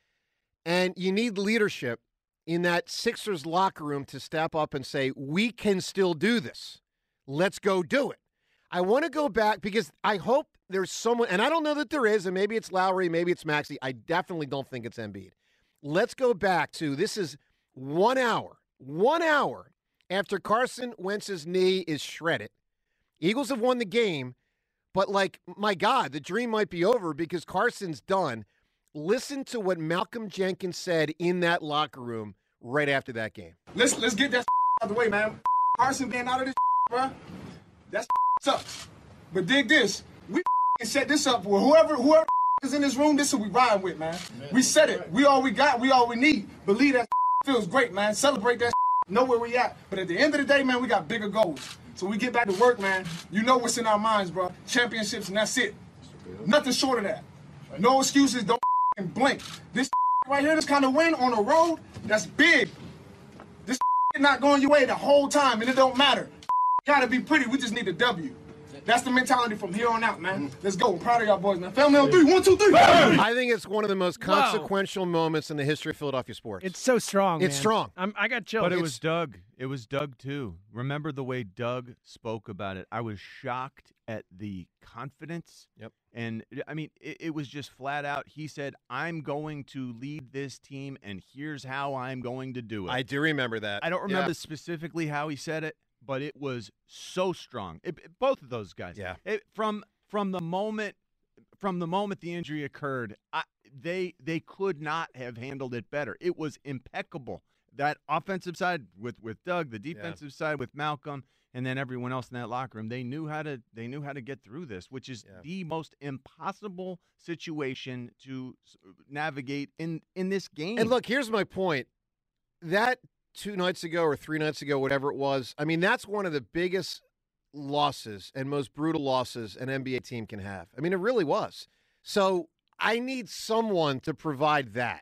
And you need leadership in that Sixers locker room to step up and say, we can still do this. Let's go do it. I want to go back because I hope there's someone, and I don't know that there is, and maybe it's Lowry, maybe it's Maxey. I definitely don't think it's Embiid. Let's go back to, this is one hour, one hour after Carson Wentz's knee is shredded. Eagles have won the game, but like, my God, the dream might be over because Carson's done. Listen to what Malcolm Jenkins said in that locker room right after that game. Let's let's get that out of the way, man. Carson being out of this, bro. That sucks. But dig this, we set this up for whoever whoever is in this room. This is what we riding with, man. We set it. We all we got. We all we need. Believe that feels great, man. Celebrate that. Know where we at. But at the end of the day, man, we got bigger goals. So we get back to work, man. You know what's in our minds, bro. Championships, and that's it. Nothing short of that. No excuses. Don't blink. This right here, this kind of win on the road, that's big. This not going your way the whole time, and it don't matter. Gotta be pretty. We just need a W. That's the mentality from here on out, man. Let's go. I'm proud of y'all boys, man. Family on three. One, two, three. I think it's one of the most consequential moments in the history of Philadelphia sports. It's so strong. It's man. strong. I'm, I got chills. But it It's- was Doug. It was Doug, too. Remember the way Doug spoke about it? I was shocked at the confidence. Yep. And, I mean, it, it was just flat out. He said, I'm going to lead this team, and here's how I'm going to do it. I do remember that. I don't remember Yeah. specifically how he said it, but it was so strong. It, it- both of those guys. Yeah. It, from from the moment from the moment the injury occurred, I, they they could not have handled it better. It was impeccable. That offensive side with, with Doug, the defensive side with Malcolm, and then everyone else in that locker room. They knew how to they knew how to get through this, which is the most impossible situation to s- navigate in in this game. And look, here's my point. That two nights ago or three nights ago, whatever it was, I mean, that's one of the biggest losses and most brutal losses an N B A team can have. I mean, it really was. So I need someone to provide that.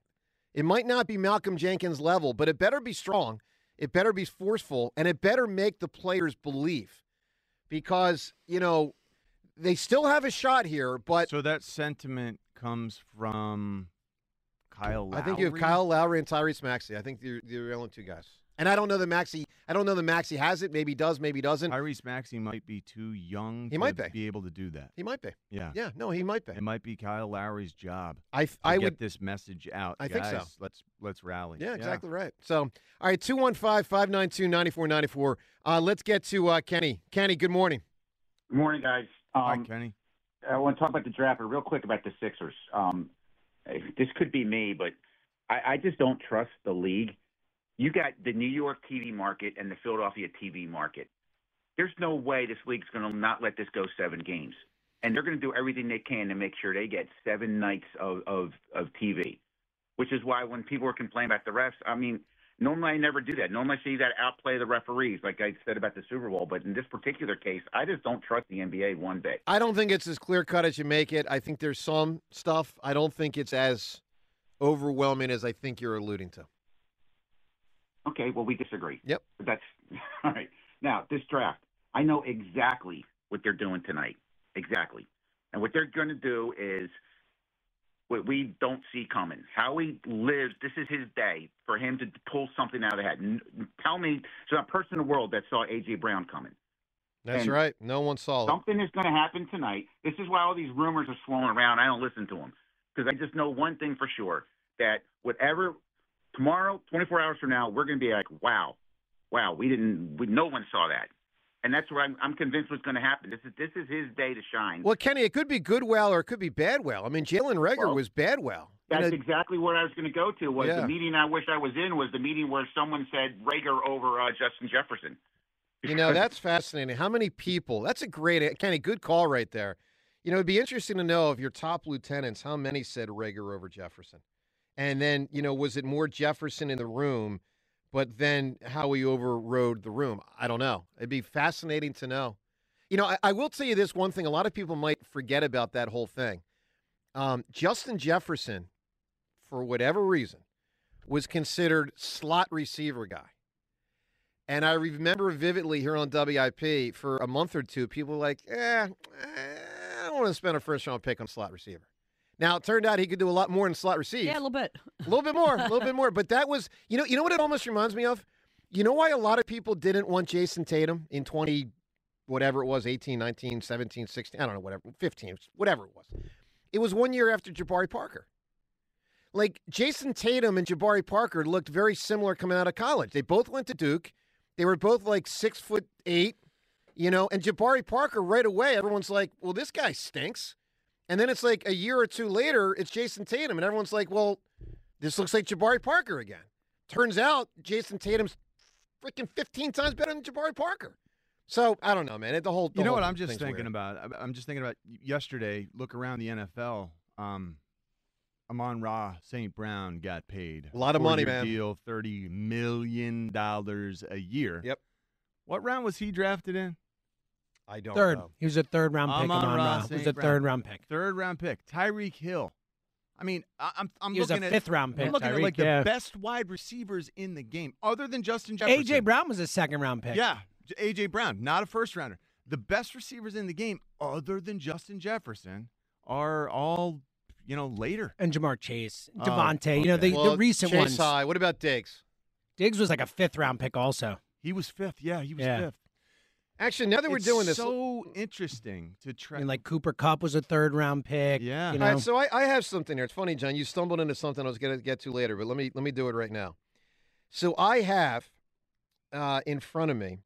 It might not be Malcolm Jenkins level, but it better be strong. It better be forceful, and it better make the players believe because, you know, they still have a shot here, but. So that sentiment comes from Kyle Lowry? I think you have Kyle Lowry and Tyrese Maxey. I think they're, they're the only two guys. And I don't know that Maxey. I don't know that Maxey has it. Maybe he does. Maybe he doesn't. Tyrese Maxey might be too young. He to might be. be able to do that. He might be. Yeah. Yeah. No, he might be. It might be Kyle Lowry's job. I to I get would this message out. I Guys, think so. Let's let's rally. Yeah, exactly right. So, all right, two one five, five nine two, nine four nine four. Uh, let's get to uh, Kenny. Kenny, good morning. Good morning, guys. Um, Hi, Kenny. I want to talk about the draft, but real quick about the Sixers. Um, this could be me, but I, I just don't trust the league. You got the New York T V market and the Philadelphia T V market. There's no way this league's going to not let this go seven games. And they're going to do everything they can to make sure they get seven nights of, of, of T V, which is why when people were complaining about the refs, I mean, normally I never do that. Normally I see that outplay the referees, like I said about the Super Bowl. But in this particular case, I just don't trust the N B A one bit. I don't think it's as clear-cut as you make it. I think there's some stuff. I don't think it's as overwhelming as I think you're alluding to. Okay, well, we disagree. Yep. But that's all right. Now, this draft, I know exactly what they're doing tonight. Exactly. And what they're going to do is what we don't see coming. Howie lives, this is his day for him to pull something out of the hat. N- Tell me, there's not a person in the world that saw A J. Brown coming. That's And right. No one saw it. Something is going to happen tonight. This is why all these rumors are swirling around. I don't listen to them because I just know one thing for sure, that whatever tomorrow, twenty-four hours from now, we're going to be like, wow, wow, we didn't, we, no one saw that. And that's what I'm, I'm convinced what's going to happen. This is this is his day to shine. Well, Kenny, it could be good well or it could be bad well. I mean, Jalen Reagor Well, was bad well. That's You know, exactly what I was going to go to. Was Yeah. the meeting I wish I was in was the meeting where someone said Rager over uh, Justin Jefferson. You know, that's fascinating. How many people? That's a great, Kenny, good call right there. You know, it'd be interesting to know of your top lieutenants, how many said Rager over Jefferson? And then, you know, was it more Jefferson in the room, but then how he overrode the room? I don't know. It'd be fascinating to know. You know, I, I will tell you this one thing. A lot of people might forget about that whole thing. Um, Justin Jefferson, for whatever reason, was considered slot receiver guy. And I remember vividly here on W I P for a month or two, people were like, eh, I don't want to spend a first-round pick on slot receiver. Now, it turned out he could do a lot more in slot receive. Yeah, a little bit. A little bit more, a little bit more. But that was, you know, you know what it almost reminds me of? You know why a lot of people didn't want Jason Tatum in twenty, whatever it was, eighteen, nineteen, seventeen, sixteen, I don't know, whatever, fifteen, whatever it was. It was one year after Jabari Parker. Like, Jason Tatum and Jabari Parker looked very similar coming out of college. They both went to Duke. They were both like six foot eight, you know, and Jabari Parker right away, everyone's like, well, this guy stinks. And then it's like a year or two later, it's Jason Tatum, and everyone's like, well, this looks like Jabari Parker again. Turns out Jason Tatum's freaking fifteen times better than Jabari Parker. So, I don't know, man. It, the whole the You know whole what I'm just thing's thinking weird. about? I'm- I'm just thinking about yesterday, look around the N F L. Um, Amon-Ra Saint Brown got paid. A lot of money, Four-year man. deal, thirty million dollars a year. Yep. What round was he drafted in? I don't Third. know. He was a third round pick. Amon-Ra Amon-Ra. He was Saint a Brown. third round pick. Third round pick. Tyreek Hill. I mean, I, I'm I'm He was a looking at fifth round pick, I'm looking at Tyreek, like yeah. the best wide receivers in the game, other than Justin Jefferson. A J. Brown was a second round pick. Yeah, A J. Brown, not a first rounder. The best receivers in the game, other than Justin Jefferson, are all you know later. And Jamar Chase, Oh, Devontae. You know the, Well, the recent Chase ones. High. What about Diggs? Diggs was like a fifth round pick also. He was fifth. Yeah, he was Yeah. fifth. Actually, now that we're It's doing this, so interesting to try. And like Cooper Kupp was a third round pick. Yeah. You know? All right, so I, I have something here. It's funny, John. You stumbled into something I was going to get to later, but let me let me do it right now. So I have uh, in front of me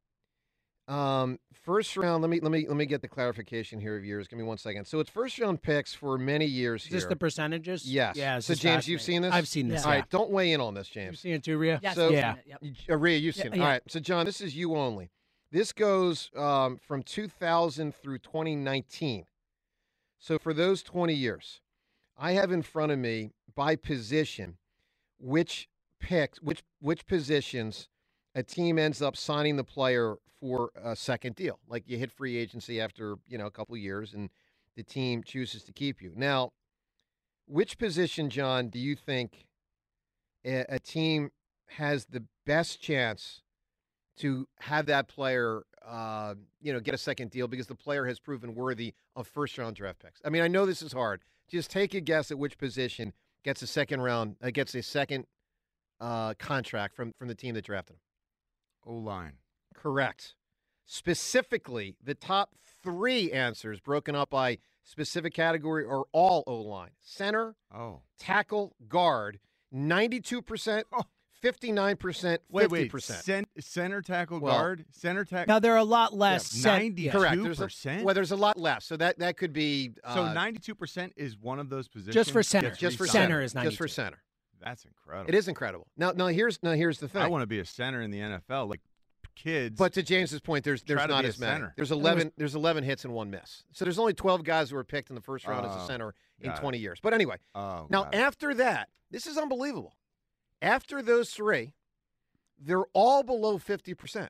um, first round. Let me let me let me get the clarification here of years. Give me one second. So it's first round picks for many years Is here. this the percentages? Yes. Yeah. this So is James, you've seen fascinating. this? I've seen this. All Yeah. right, don't weigh in on this, James. You've seen it too, Rhea? Yes, So, I've yeah. seen it, yep. Uh, Rhea, you've Yeah, seen it. yeah. All right. So, John, this is you only. This goes um, from two thousand through twenty nineteen. So for those twenty years, I have in front of me by position which picks, which which positions a team ends up signing the player for a second deal. Like you hit free agency after you know a couple of years, and the team chooses to keep you. Now, which position, John, do you think a, a team has the best chance to have that player, uh, you know, get a second deal because the player has proven worthy of first-round draft picks. I mean, I know this is hard. Just take a guess at which position gets a second round, uh, gets a second uh, contract from, from the team that drafted him. O-line. Correct. Specifically, the top three answers broken up by specific category are all O-line. Center, oh. tackle, guard, ninety-two percent, fifty-nine percent, Wait, fifty wait. percent. Cent- center tackle Well, guard? Center tackle? Now, there are a lot less. Yeah, cent- ninety-two Correct. There's a, percent? well, there's a lot less. So that, that could be. Uh, So ninety-two percent is one of those positions? Just for center. gets Just for re-signed? center is Just for center. That's incredible. It is incredible. Now, now here's now here's the thing. I want to be a center in the N F L. Like kids. But to James's point, there's there's try to not be a as many. center. There's And it eleven. was- There's eleven hits and one miss. So there's only twelve guys who were picked in the first round as a Oh, center in got it. twenty years. But anyway, Oh, now got it. after that, this is unbelievable. After those three, they're all below fifty percent.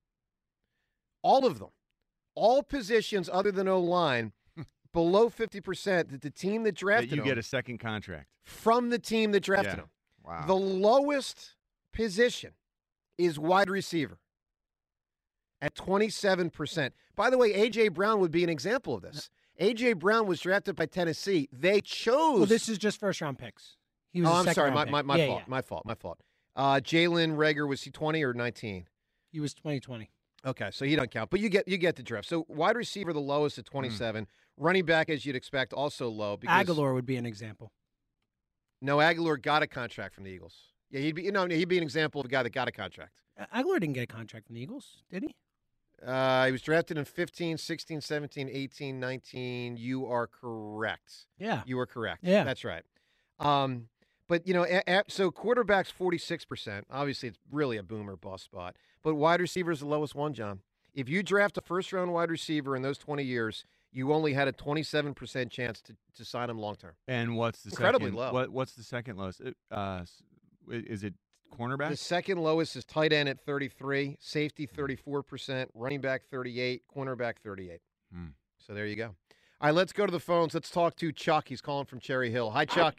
All of them, all positions other than O line, below fifty percent. That the team that That drafted you them get a second contract. from the team that drafted Yeah. him. Wow. The lowest position is wide receiver at twenty-seven percent. By the way, A J. Brown would be an example of this. A J. Brown was drafted by Tennessee. They chose. Well, this is just first round picks. He was oh, a I'm second sorry. round My, pick. my, my Yeah, fault. yeah. My fault. My fault. Uh, Jalen Reagor, was he twenty or nineteen? He was twenty twenty. Okay, so he doesn't count. But you get you get the drift. So wide receiver, the lowest at twenty-seven. Running back, as you'd expect, also low. Because Aguilar would be an example. No, Aguilar got a contract from the Eagles. Yeah, he'd be you know he'd be an example of a guy that got a contract. Aguilar didn't get a contract from the Eagles, did he? Uh, he was drafted in fifteen, sixteen, seventeen, eighteen, nineteen. You are correct. Yeah. You are correct. Yeah. That's right. Um, but, you know, a, a, so quarterback's forty-six percent. Obviously, it's really a boomer bust spot. But wide receiver is the lowest one, John. If you draft a first-round wide receiver in those twenty years, you only had a twenty-seven percent chance to, to sign him long-term. And what's the Incredibly second? low. What, what's the second lowest? It, Uh, s- is it cornerback? The second lowest is tight end at thirty-three, safety thirty-four percent, running back thirty-eight, cornerback thirty-eight. Hmm. So there you go. All right, let's go to the phones. Let's talk to Chuck. He's calling from Cherry Hill. Hi, Chuck.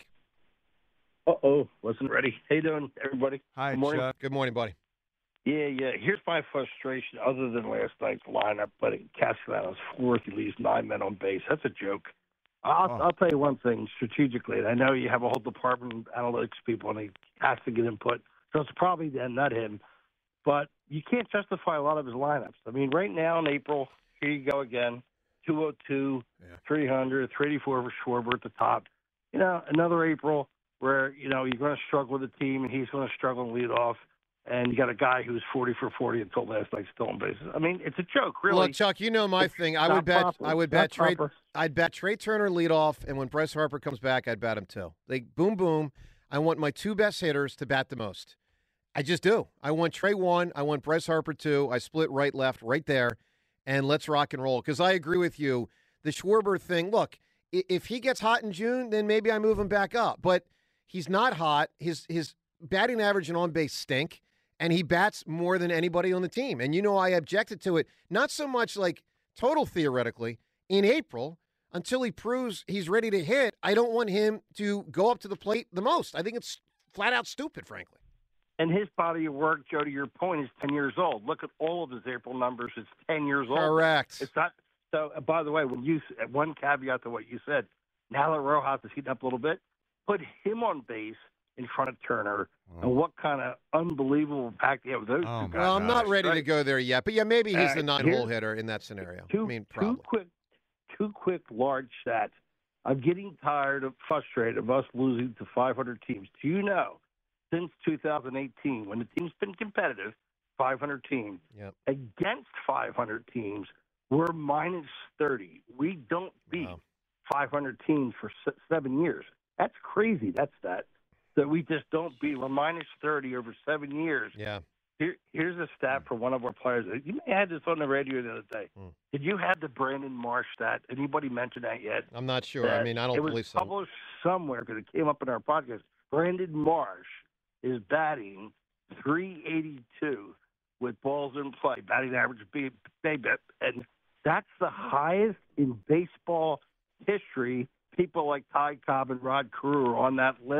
Uh-oh, wasn't ready. How you doing, everybody? Hi, Good morning. Chuck. Good morning, buddy. Yeah, yeah. Here's my frustration, other than last night's lineup. But Castellanos fourth, he leaves nine men on base. That's a joke. I'll, Oh. I'll tell you one thing strategically. And I know you have a whole department of analytics people, and he has to get input. So it's probably them, not him. But you can't justify a lot of his lineups. I mean, right now in April, here you go again, two oh two, three hundred, three eighty-four for Schwarber at the top. You know, another April where, you know, you're going to struggle with the team, and he's going to struggle and lead off. And you got a guy who's forty for forty until last night stolen bases. I mean, it's a joke, really. Look, Chuck, you know my It's thing. I not would bet. proper. I would It's bet not Trey. proper. I'd bet Trey Turner lead off, and when Bryce Harper comes back, I'd bat him too. Like boom, boom. I want my two best hitters to bat the most. I just do. I want Trey one. I want Bryce Harper two. I split right, left, right there, and let's rock and roll. Because I agree with you. The Schwarber thing. Look, i- if he gets hot in June, then maybe I move him back up. But he's not hot. His his batting average and on base stink. And he bats more than anybody on the team. And you know I objected to it, not so much like total theoretically, in April, until he proves he's ready to hit, I don't want him to go up to the plate the most. I think it's flat out stupid, frankly. And his body of work, Joe, to your point, is ten years old. Look at all of his April numbers. It's ten years old. Correct. It's not. So, uh, by the way, when you one caveat to what you said, now that Rojas is heating up a little bit, put him on base in front of Turner, and what kind of unbelievable pack you have with those Oh, two guys. Well, I'm not ready to Right? go there yet. But, yeah, maybe he's Uh, the nine-hole here's- hitter in that scenario. Two, I mean, two probably. quick, two quick large stats. I'm getting tired of frustrated of us losing to five hundred teams. Do you know, since two thousand eighteen, when the team's been competitive, five hundred teams, Yep. against five hundred teams, we're minus thirty. We don't beat five hundred teams for se- seven years. That's crazy. That's that. That we just don't beat. We're minus thirty over seven years. Yeah. Here, here's a stat for one of our players. You may have had this on the radio the other day. Hmm. Did you have the Brandon Marsh stat? Anybody mention that yet? I'm not sure. I That mean, I don't it was believe so. published somewhere because it came up in our podcast. Brandon Marsh is batting three eighty-two with balls in play, batting average B B I P, and that's the highest in baseball history. People like Ty Cobb and Rod Carew are on that list.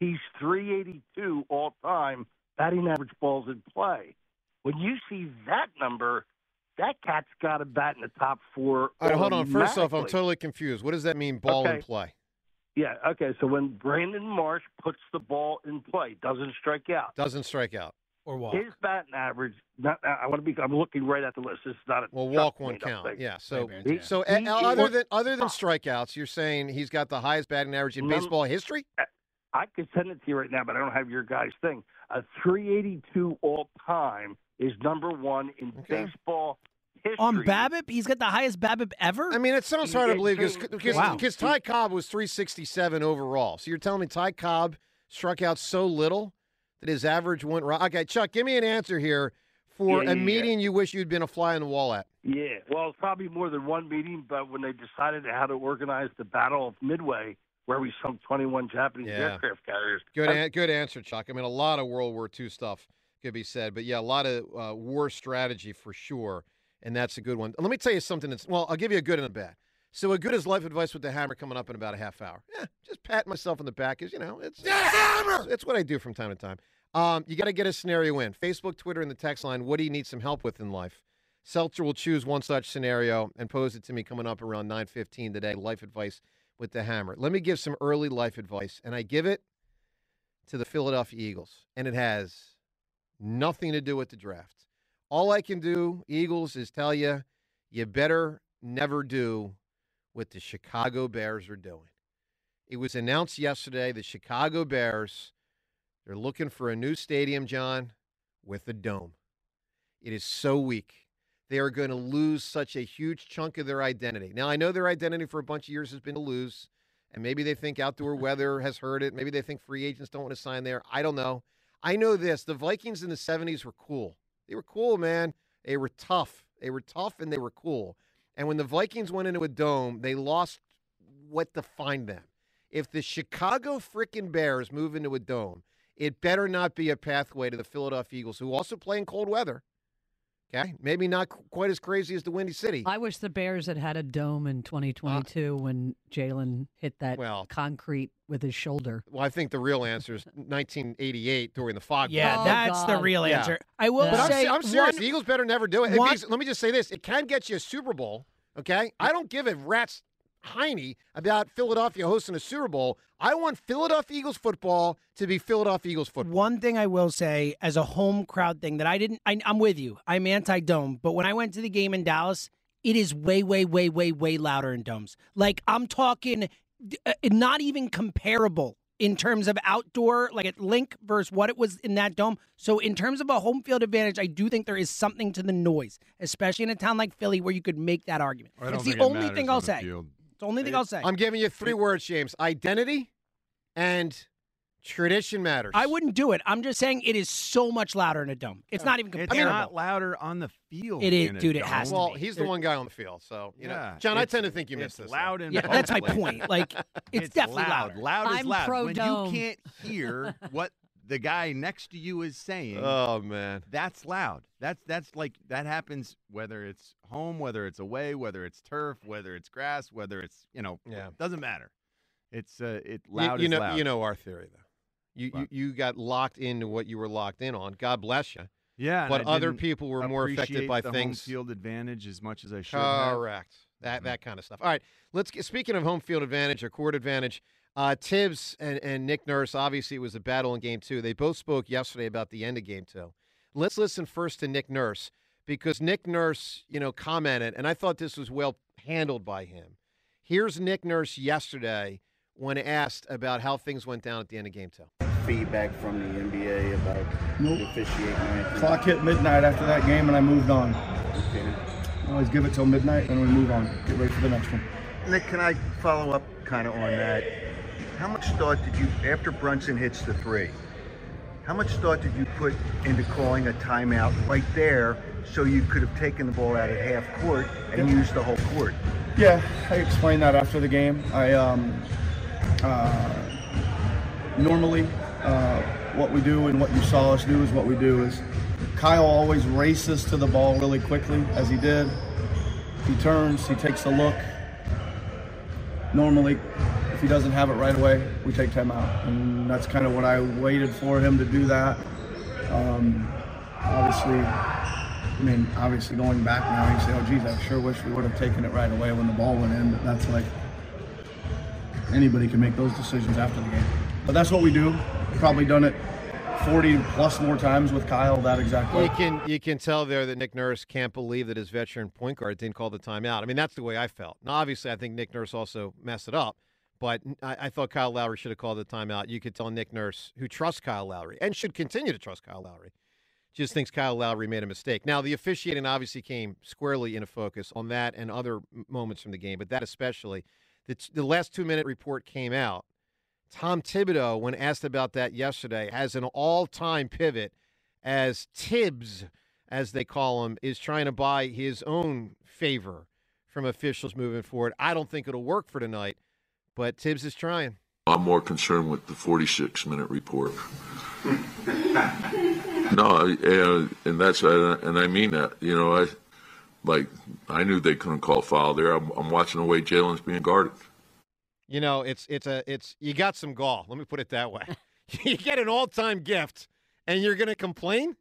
He's three eighty-two all time batting average balls in play. When you see that number, that cat's got to bat in the top four. All right, hold on. First off, I'm automatically. totally confused. What does that mean, ball Okay. in play? Yeah, okay. So when Brandon Marsh puts the ball in play, doesn't strike out. Doesn't strike out. Or walk. His batting average. Not, I want to be. I'm looking right at the list. This is not a. Well, just walk won't made-up count. thing. Yeah. So, He- so he- uh, he- other than other than strikeouts, you're saying he's got the highest batting average in Num- baseball history? I could send it to you right now, but I don't have your guys' thing. A three eighty-two all time is number one in baseball history. On BABIP, he's got the highest BABIP ever. I mean, it sounds hard to believe because because Wow. because Ty Cobb was three sixty-seven overall. So you're telling me Ty Cobb struck out so little that his average went wrong? Okay, Chuck, give me an answer here for Yeah, a yeah, meeting you wish you'd been a fly on the wall at. Yeah, well, it's probably more than one meeting, but when they decided how to organize the Battle of Midway, where we sunk twenty-one Japanese Yeah. aircraft carriers. Good, I- an- good answer, Chuck. I mean, a lot of World War Two stuff could be said, but yeah, a lot of uh, war strategy for sure, and that's a good one. Let me tell you something that's well, I'll give you a good and a bad. So, a good is life advice with the hammer coming up in about a half hour. Yeah, just pat myself on the back, because you know it's the hammer. It's what I do from time to time. Um, you got to get a scenario in. Facebook, Twitter, and the text line. What do you need some help with in life? Seltzer will choose one such scenario and pose it to me coming up around nine fifteen today. Life advice with the hammer. Let me give some early life advice, and I give it to the Philadelphia Eagles, and it has nothing to do with the draft. All I can do, Eagles, is tell you, you better never do what the Chicago Bears are doing. It was announced yesterday the Chicago Bears, they're looking for a new stadium, John, with a dome. It is so weak. They are going to lose such a huge chunk of their identity. Now, I know their identity for a bunch of years has been to lose, and maybe they think outdoor weather has hurt it. Maybe they think free agents don't want to sign there. I don't know. I know this. The Vikings in the seventies were cool. They were cool, man. They were tough. They were tough, and they were cool. And when the Vikings went into a dome, they lost what defined them. If the Chicago frickin' Bears move into a dome, it better not be a pathway to the Philadelphia Eagles, who also play in cold weather. Okay, maybe not qu- quite as crazy as the Windy City. I wish the Bears had had a dome in twenty twenty-two Uh, when Jalen hit that well, concrete with his shoulder. Well, I think the real answer is nineteen eighty-eight during the fog. Yeah, bubble. that's the real Yeah. answer. I will But I'm say, se- I'm, serious. one- the Eagles better never do it. one- Because- let me just say this: it can get you a Super Bowl. Okay, I don't give a rat's hiney about Philadelphia hosting a Super Bowl. I want Philadelphia Eagles football to be Philadelphia Eagles football. One thing I will say as a home crowd thing that I didn't, I, I'm with you. I'm anti-dome, but when I went to the game in Dallas, it is way, way, way, way, way louder in domes. Like I'm talking, uh, not even comparable in terms of outdoor, like at Link versus what it was in that dome. So in terms of a home field advantage, I do think there is something to the noise, especially in a town like Philly where you could make that argument. I don't It's think the it only matters thing on I'll the say. field. It's the only thing I'll say. I'm giving you three words, James: identity and tradition matters. I wouldn't do it. I'm just saying it is so much louder in a dome. It's not even It's comparable. not louder on the field. It is- in a dude, it dome. has to Well, be. he's the one guy on the field, so you know, Yeah, John. I it's- tend to think you missed it's this. loud though. in Yeah, both that's my places. point. Like, it's definitely loud. louder. Loud is I'm loud. pro When dome. you can't hear what the guy next to you is saying. Oh man, that's loud. That's that's like that happens whether it's home, whether it's away, whether it's turf, whether it's grass, whether it's you know, yeah, doesn't matter. It's uh, it You- loud you, is know, loud. you know our theory though. You, you you got locked into what you were locked in on. God bless you. Yeah, and but I other didn't people were more affected appreciate by the things. home field advantage as much as I should have. Correct. That that kind of stuff. All right. Let's get, speaking of home field advantage or court advantage, uh, Tibbs and, and Nick Nurse. Obviously, it was a battle in Game Two. They both spoke yesterday about the end of Game Two. Let's listen first to Nick Nurse because Nick Nurse, you know, commented, and I thought this was well handled by him. Here's Nick Nurse yesterday when asked about how things went down at the end of Game Two. Feedback from the N B A about Nope. the officiating or anything? Clock hit midnight after that game, and I moved on. Okay. Always give it till midnight, then we move on. Get ready for the next one. Nick, can I follow up kind of on that? How much thought did you, after Brunson hits the three, how much thought did you put into calling a timeout right there so you could have taken the ball out at half court and used the whole court? Yeah, I explained that after the game. I um, uh, normally uh, what we do and what you saw us do is what we do is Kyle always races to the ball really quickly, as he did. He turns, he takes a look. Normally, if he doesn't have it right away, we take timeout. And that's kind of what I waited for him to do that. Um, obviously, I mean, obviously going back now, you say, oh, geez, I sure wish we would have taken it right away when the ball went in. But that's like, anybody can make those decisions after the game. But that's what we do. We've probably done it forty plus more times with Kyle that exact way. You can you can tell there that Nick Nurse can't believe that his veteran point guard didn't call the timeout. I mean, that's the way I felt. Now, obviously, I think Nick Nurse also messed it up, but I, I thought Kyle Lowry should have called the timeout. You could tell Nick Nurse, who trusts Kyle Lowry and should continue to trust Kyle Lowry, just thinks Kyle Lowry made a mistake. Now, the officiating obviously came squarely into focus on that and other moments from the game, but that especially. The, the last two-minute report came out. Tom Thibodeau, when asked about that yesterday, has an all-time pivot as Tibbs, as they call him, is trying to buy his own favor from officials moving forward. I don't think it'll work for tonight, but Tibbs is trying. I'm more concerned with the forty-six minute report. No, and, and that's and I mean that. You know, I like I knew they couldn't call foul there. I'm, I'm watching the way Jalen's being guarded. You know, it's it's a it's you got some gall. Let me put it that way. You get an all-time gift, and you're going to complain?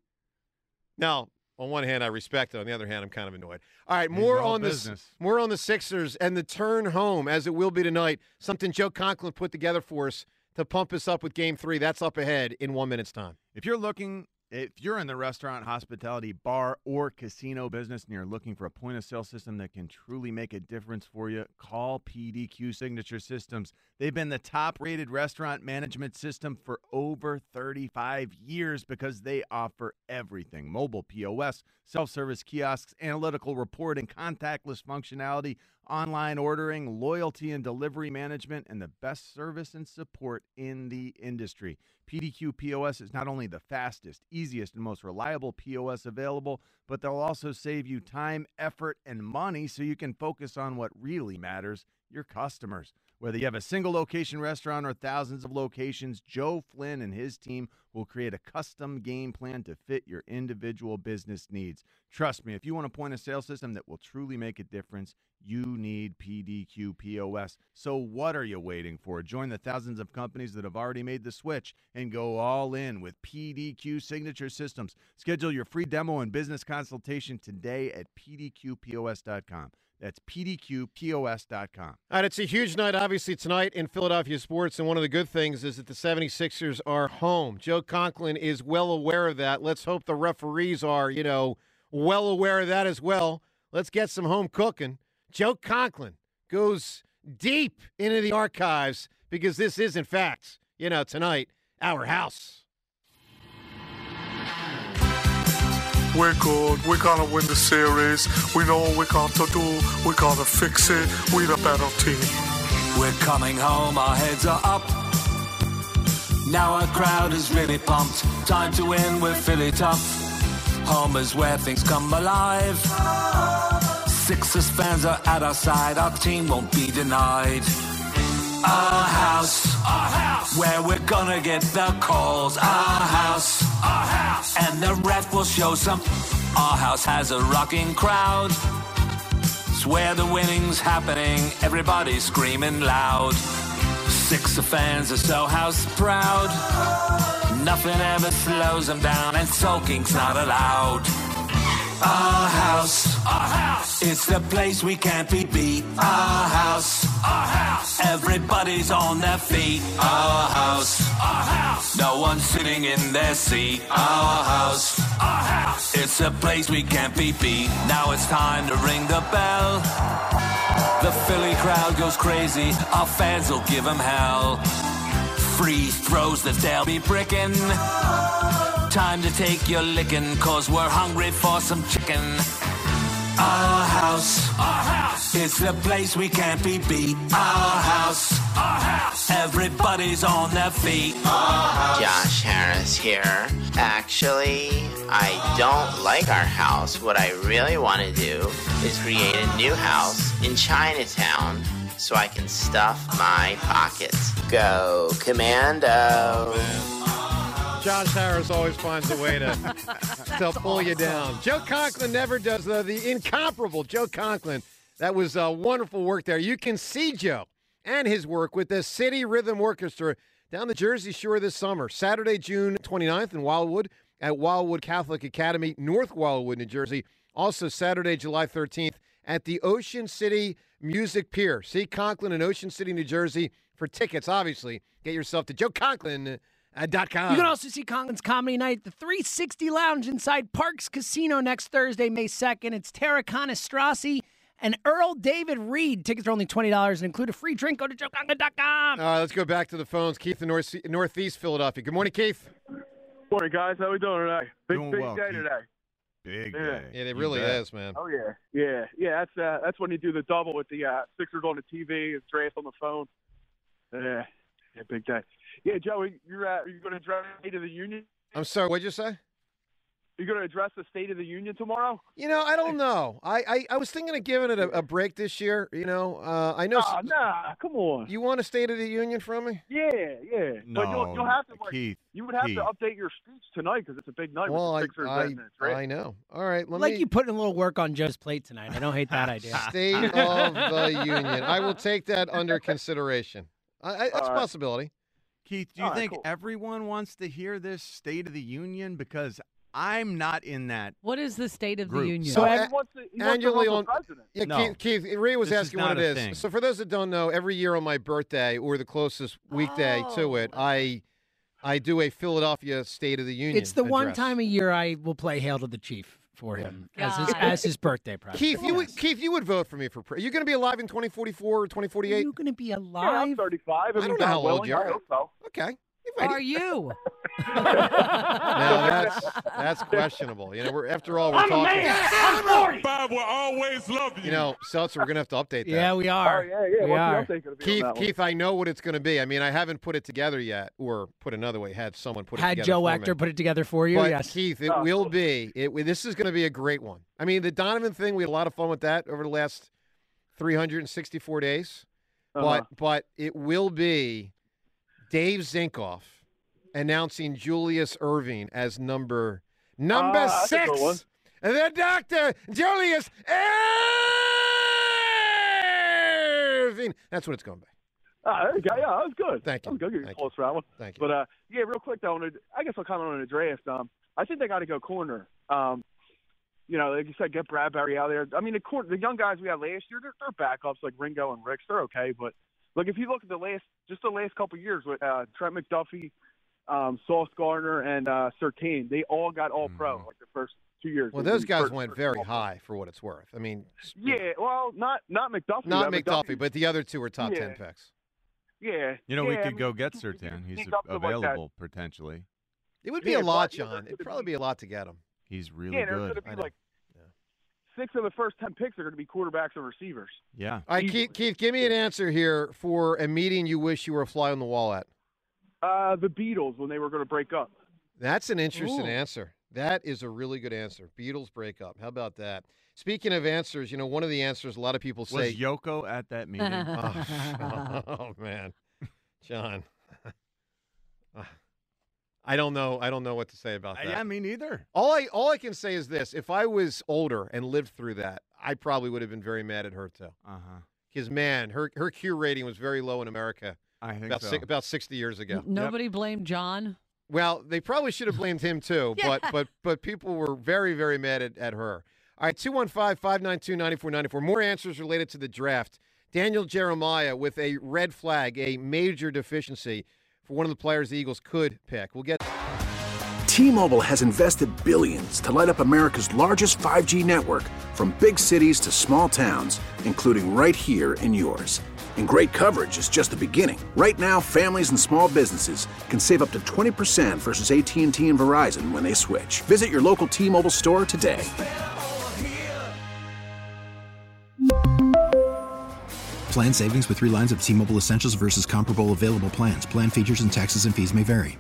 Now, on one hand, I respect it. On the other hand, I'm kind of annoyed. All right, more on this, more on the Sixers and the turn home, as it will be tonight. Something Joe Conklin put together for us to pump us up with Game Three. That's up ahead in one minute's time. If you're looking, if you're in the restaurant, hospitality, bar, or casino business, and you're looking for a point-of-sale system that can truly make a difference for you, call P D Q Signature Systems. They've been the top-rated restaurant management system for over thirty-five years because they offer everything: mobile P O S, self-service kiosks, analytical reporting, contactless functionality, online ordering, loyalty and delivery management, and the best service and support in the industry. P D Q P O S is not only the fastest, easiest, and most reliable P O S available, but they'll also save you time, effort, and money so you can focus on what really matters, your customers. Whether you have a single location restaurant or thousands of locations, Joe Flynn and his team will create a custom game plan to fit your individual business needs. Trust me, if you want a point-of-sale system that will truly make a difference, you need P D Q P O S. So what are you waiting for? Join the thousands of companies that have already made the switch and go all in with P D Q Signature Systems. Schedule your free demo and business consultation today at P D Q P O S dot com. That's P D Q P O S dot com. All right, it's a huge night, obviously, tonight in Philadelphia sports, and one of the good things is that the seventy-sixers are home. Joe Conklin is well aware of that. Let's hope the referees are, you know, well aware of that as well. Let's get some home cooking. Joe Conklin goes deep into the archives because this is, in fact, you know, tonight, our house. We're good. We're going to win the series. We know what we got to do. We got to fix it. We're the better team. We're coming home. Our heads are up. Now our crowd is really pumped. Time to win. We're Philly tough. Home is where things come alive. Sixers fans are at our side. Our team won't be denied. Our house, our house, where we're gonna get the calls. Our house, our house, and the ref will show some. Our house has a rocking crowd. It's where the winning's happening. Everybody's screaming loud. Sixer fans are so house proud. Nothing ever slows them down, and sulking's not allowed. Our house, our house, it's the place we can't be beat. Our house, our house, everybody's on their feet. Our house, our house, no one's sitting in their seat. Our house, our house, it's a place we can't be beat. Now it's time to ring the bell. The Philly crowd goes crazy, our fans will give them hell. Free throws that they'll be bricking. Time to take your licking, cause we're hungry for some chicken. Our house, our house, it's the place we can't be beat. Our house, our house, everybody's on their feet. Our house. Josh Harris here. Actually, I don't like our house. What I really want to do is create a new house in Chinatown so I can stuff my pockets. Go, Commando. Josh Harris always finds a way to, to pull you down. Joe Conklin never does, though. The incomparable Joe Conklin. That was uh, wonderful work there. You can see Joe and his work with the City Rhythm Orchestra down the Jersey Shore this summer. Saturday, June twenty-ninth in Wildwood at Wildwood Catholic Academy, North Wildwood, New Jersey. Also Saturday, July thirteenth at the Ocean City Music Pier. See Conklin in Ocean City, New Jersey. For tickets, obviously, get yourself to joe conklin dot com. You can also see Conklin's Comedy Night at the three sixty Lounge inside Parks Casino next Thursday, May second. It's Tara Conestrassi and Earl David Reed. Tickets are only twenty dollars and include a free drink. Go to joe conklin dot com. All right, let's go back to the phones. Keith in North, Northeast Philadelphia. Good morning, Keith. Morning, guys. How we doing today? Big, Doing big well, day Keith. today. Big Yeah. day. Yeah, it You really bet. is, man. Oh yeah, yeah, yeah. That's uh, that's when you do the double with the uh, Sixers on the T V, and draft on the phone. Yeah, yeah, big day. Yeah, Joey, you're uh, are you going to address the State of the Union? I'm sorry, what'd you say? You going to address the State of the Union tomorrow? You know, I don't know. I, I, I was thinking of giving it a, a break this year. You know, uh, I know. Nah, nah, come on. You want a State of the Union from me? Yeah, yeah. but you'll, No, you'll have to like, Keith, you would have Keith. to update your speech tonight because it's a big night Well, with I, the Sixers I, and the draft. I know. All right, let like me. you putting a little work on Joe's plate tonight. I don't hate that idea. State of the Union. I will take that under consideration. I, I, that's a All right. possibility. Keith, do you All right, think cool. everyone wants to hear this State of the Union? Because I'm not in that. What is the State of Group. the Union? So, He uh, wants to, he wants to annually run on. for president. Yeah, No. Keith, Keith, Ray was This is asking what not it a is. thing. So, for those that don't know, every year on my birthday or the closest weekday to it, I I do a Philadelphia State of the Union. It's the one address. time a year I will play Hail to the Chief for him as his, God. as his birthday present. Keith, you would Keith, you would vote for me for. Pre- Are you going to be alive in twenty forty-four or twenty Are forty-eight? you going to be Yeah, I'm alive? thirty-five. I don't know how old you I are. hope so. Okay. Are you? No, that's that's questionable. You know, we're after all we're talking. Bob will always love you. You know, Seltzer, we're gonna have to update that. Yeah, we Oh, are. yeah, yeah. We What's are. the update going to be Keith, on that one? Keith, I know what it's going to be. I mean, I haven't put it together yet, or put another way, had someone put it Had together. Joe for Wachter me. put it together for you? But Yes. Keith, it Oh, will cool. be. It this is going to be a great one. I mean, the Donovan thing, we had a lot of fun with that over the last three hundred sixty-four days. Uh-huh. But but it will be Dave Zinkoff announcing Julius Erving as number number Ah, that's a six. good one. And then Doctor Julius Erving. That's what it's going to be. Ah, there you go. Yeah, that was good. Thank you. That was good. You're Thank close for that one. Thank you. But uh, yeah, real quick though, on the- I guess I'll comment on the draft. Um, I think they got to go corner. Um, you know, like you said, get Bradbury out there. I mean, the cor- the young guys we had last year, they're, they're backups like Ringo and Ricks. They're okay, but look, if you look at the last, just the last couple of years with uh, Trent McDuffie, um, Sauce Gardner, and uh, Surtain, they all got all pro like the first two years. Well, They- those they guys first- went first very all pro. high for what it's worth. I mean, Yeah, well, not not McDuffie. not that McDuffie, but the other two were top Yeah. ten picks. Yeah. You know, yeah, we I could mean, go get you- Sertan. you He's sneak up to, like, that- available potentially. It would be Yeah, a lot, but, you know, John. there's It'd gonna probably be a lot to get him. He's really yeah, there's good. going to I be know. like six of the first ten picks are going to be quarterbacks and receivers. Yeah. All right, Keith, Keith, give me an answer here for a meeting you wish you were a fly on the wall at. Uh, the Beatles when they were going to break up. That's an interesting Ooh. answer. That is a really good answer. Beatles breakup. How about that? Speaking of answers, you know, one of the answers a lot of people say. Was Yoko at that meeting? oh, oh, man, John. I don't know. I don't know what to say about that. Yeah, me neither. All I all I can say is this: if I was older and lived through that, I probably would have been very mad at her too. Uh huh. Because man, her her Q rating was very low in America. I think about so. si- about sixty years ago. Nobody blamed John. Well, they probably should have blamed him too, Yeah. but but but people were very very mad at, at her. All right, two one five, five nine two, nine four nine four. More answers related to the draft. Daniel Jeremiah with a red flag, a major deficiency for one of the players the Eagles could pick. We'll get. T-Mobile has invested billions to light up America's largest five G network, from big cities to small towns, including right here in yours. And great coverage is just the beginning. Right now, families and small businesses can save up to twenty percent versus A T and T and Verizon when they switch. Visit your local T-Mobile store today. Plan savings with three lines of T-Mobile Essentials versus comparable available plans. Plan features and taxes and fees may vary.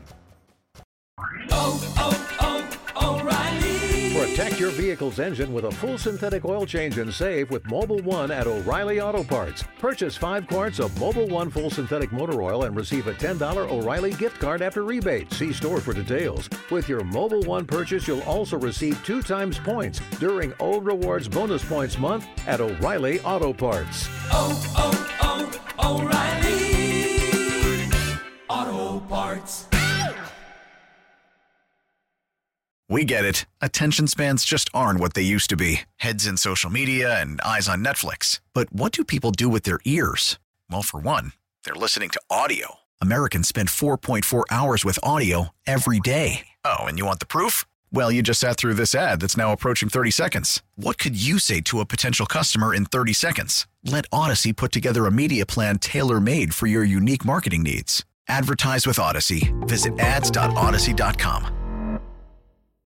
Protect your vehicle's engine with a full synthetic oil change and save with Mobile One at O'Reilly Auto Parts. Purchase five quarts of Mobile One full synthetic motor oil and receive a ten dollars O'Reilly gift card after rebate. See store for details. With your Mobile One purchase, you'll also receive two times points during O Rewards Bonus Points Month at O'Reilly Auto Parts. Oh, oh, O'Reilly Auto Parts. We get it. Attention spans just aren't what they used to be. Heads in social media and eyes on Netflix. But what do people do with their ears? Well, for one, they're listening to audio. Americans spend four point four hours with audio every day. Oh, and you want the proof? Well, you just sat through this ad that's now approaching thirty seconds. What could you say to a potential customer in thirty seconds? Let Odyssey put together a media plan tailor-made for your unique marketing needs. Advertise with Odyssey. Visit ads dot odyssey dot com.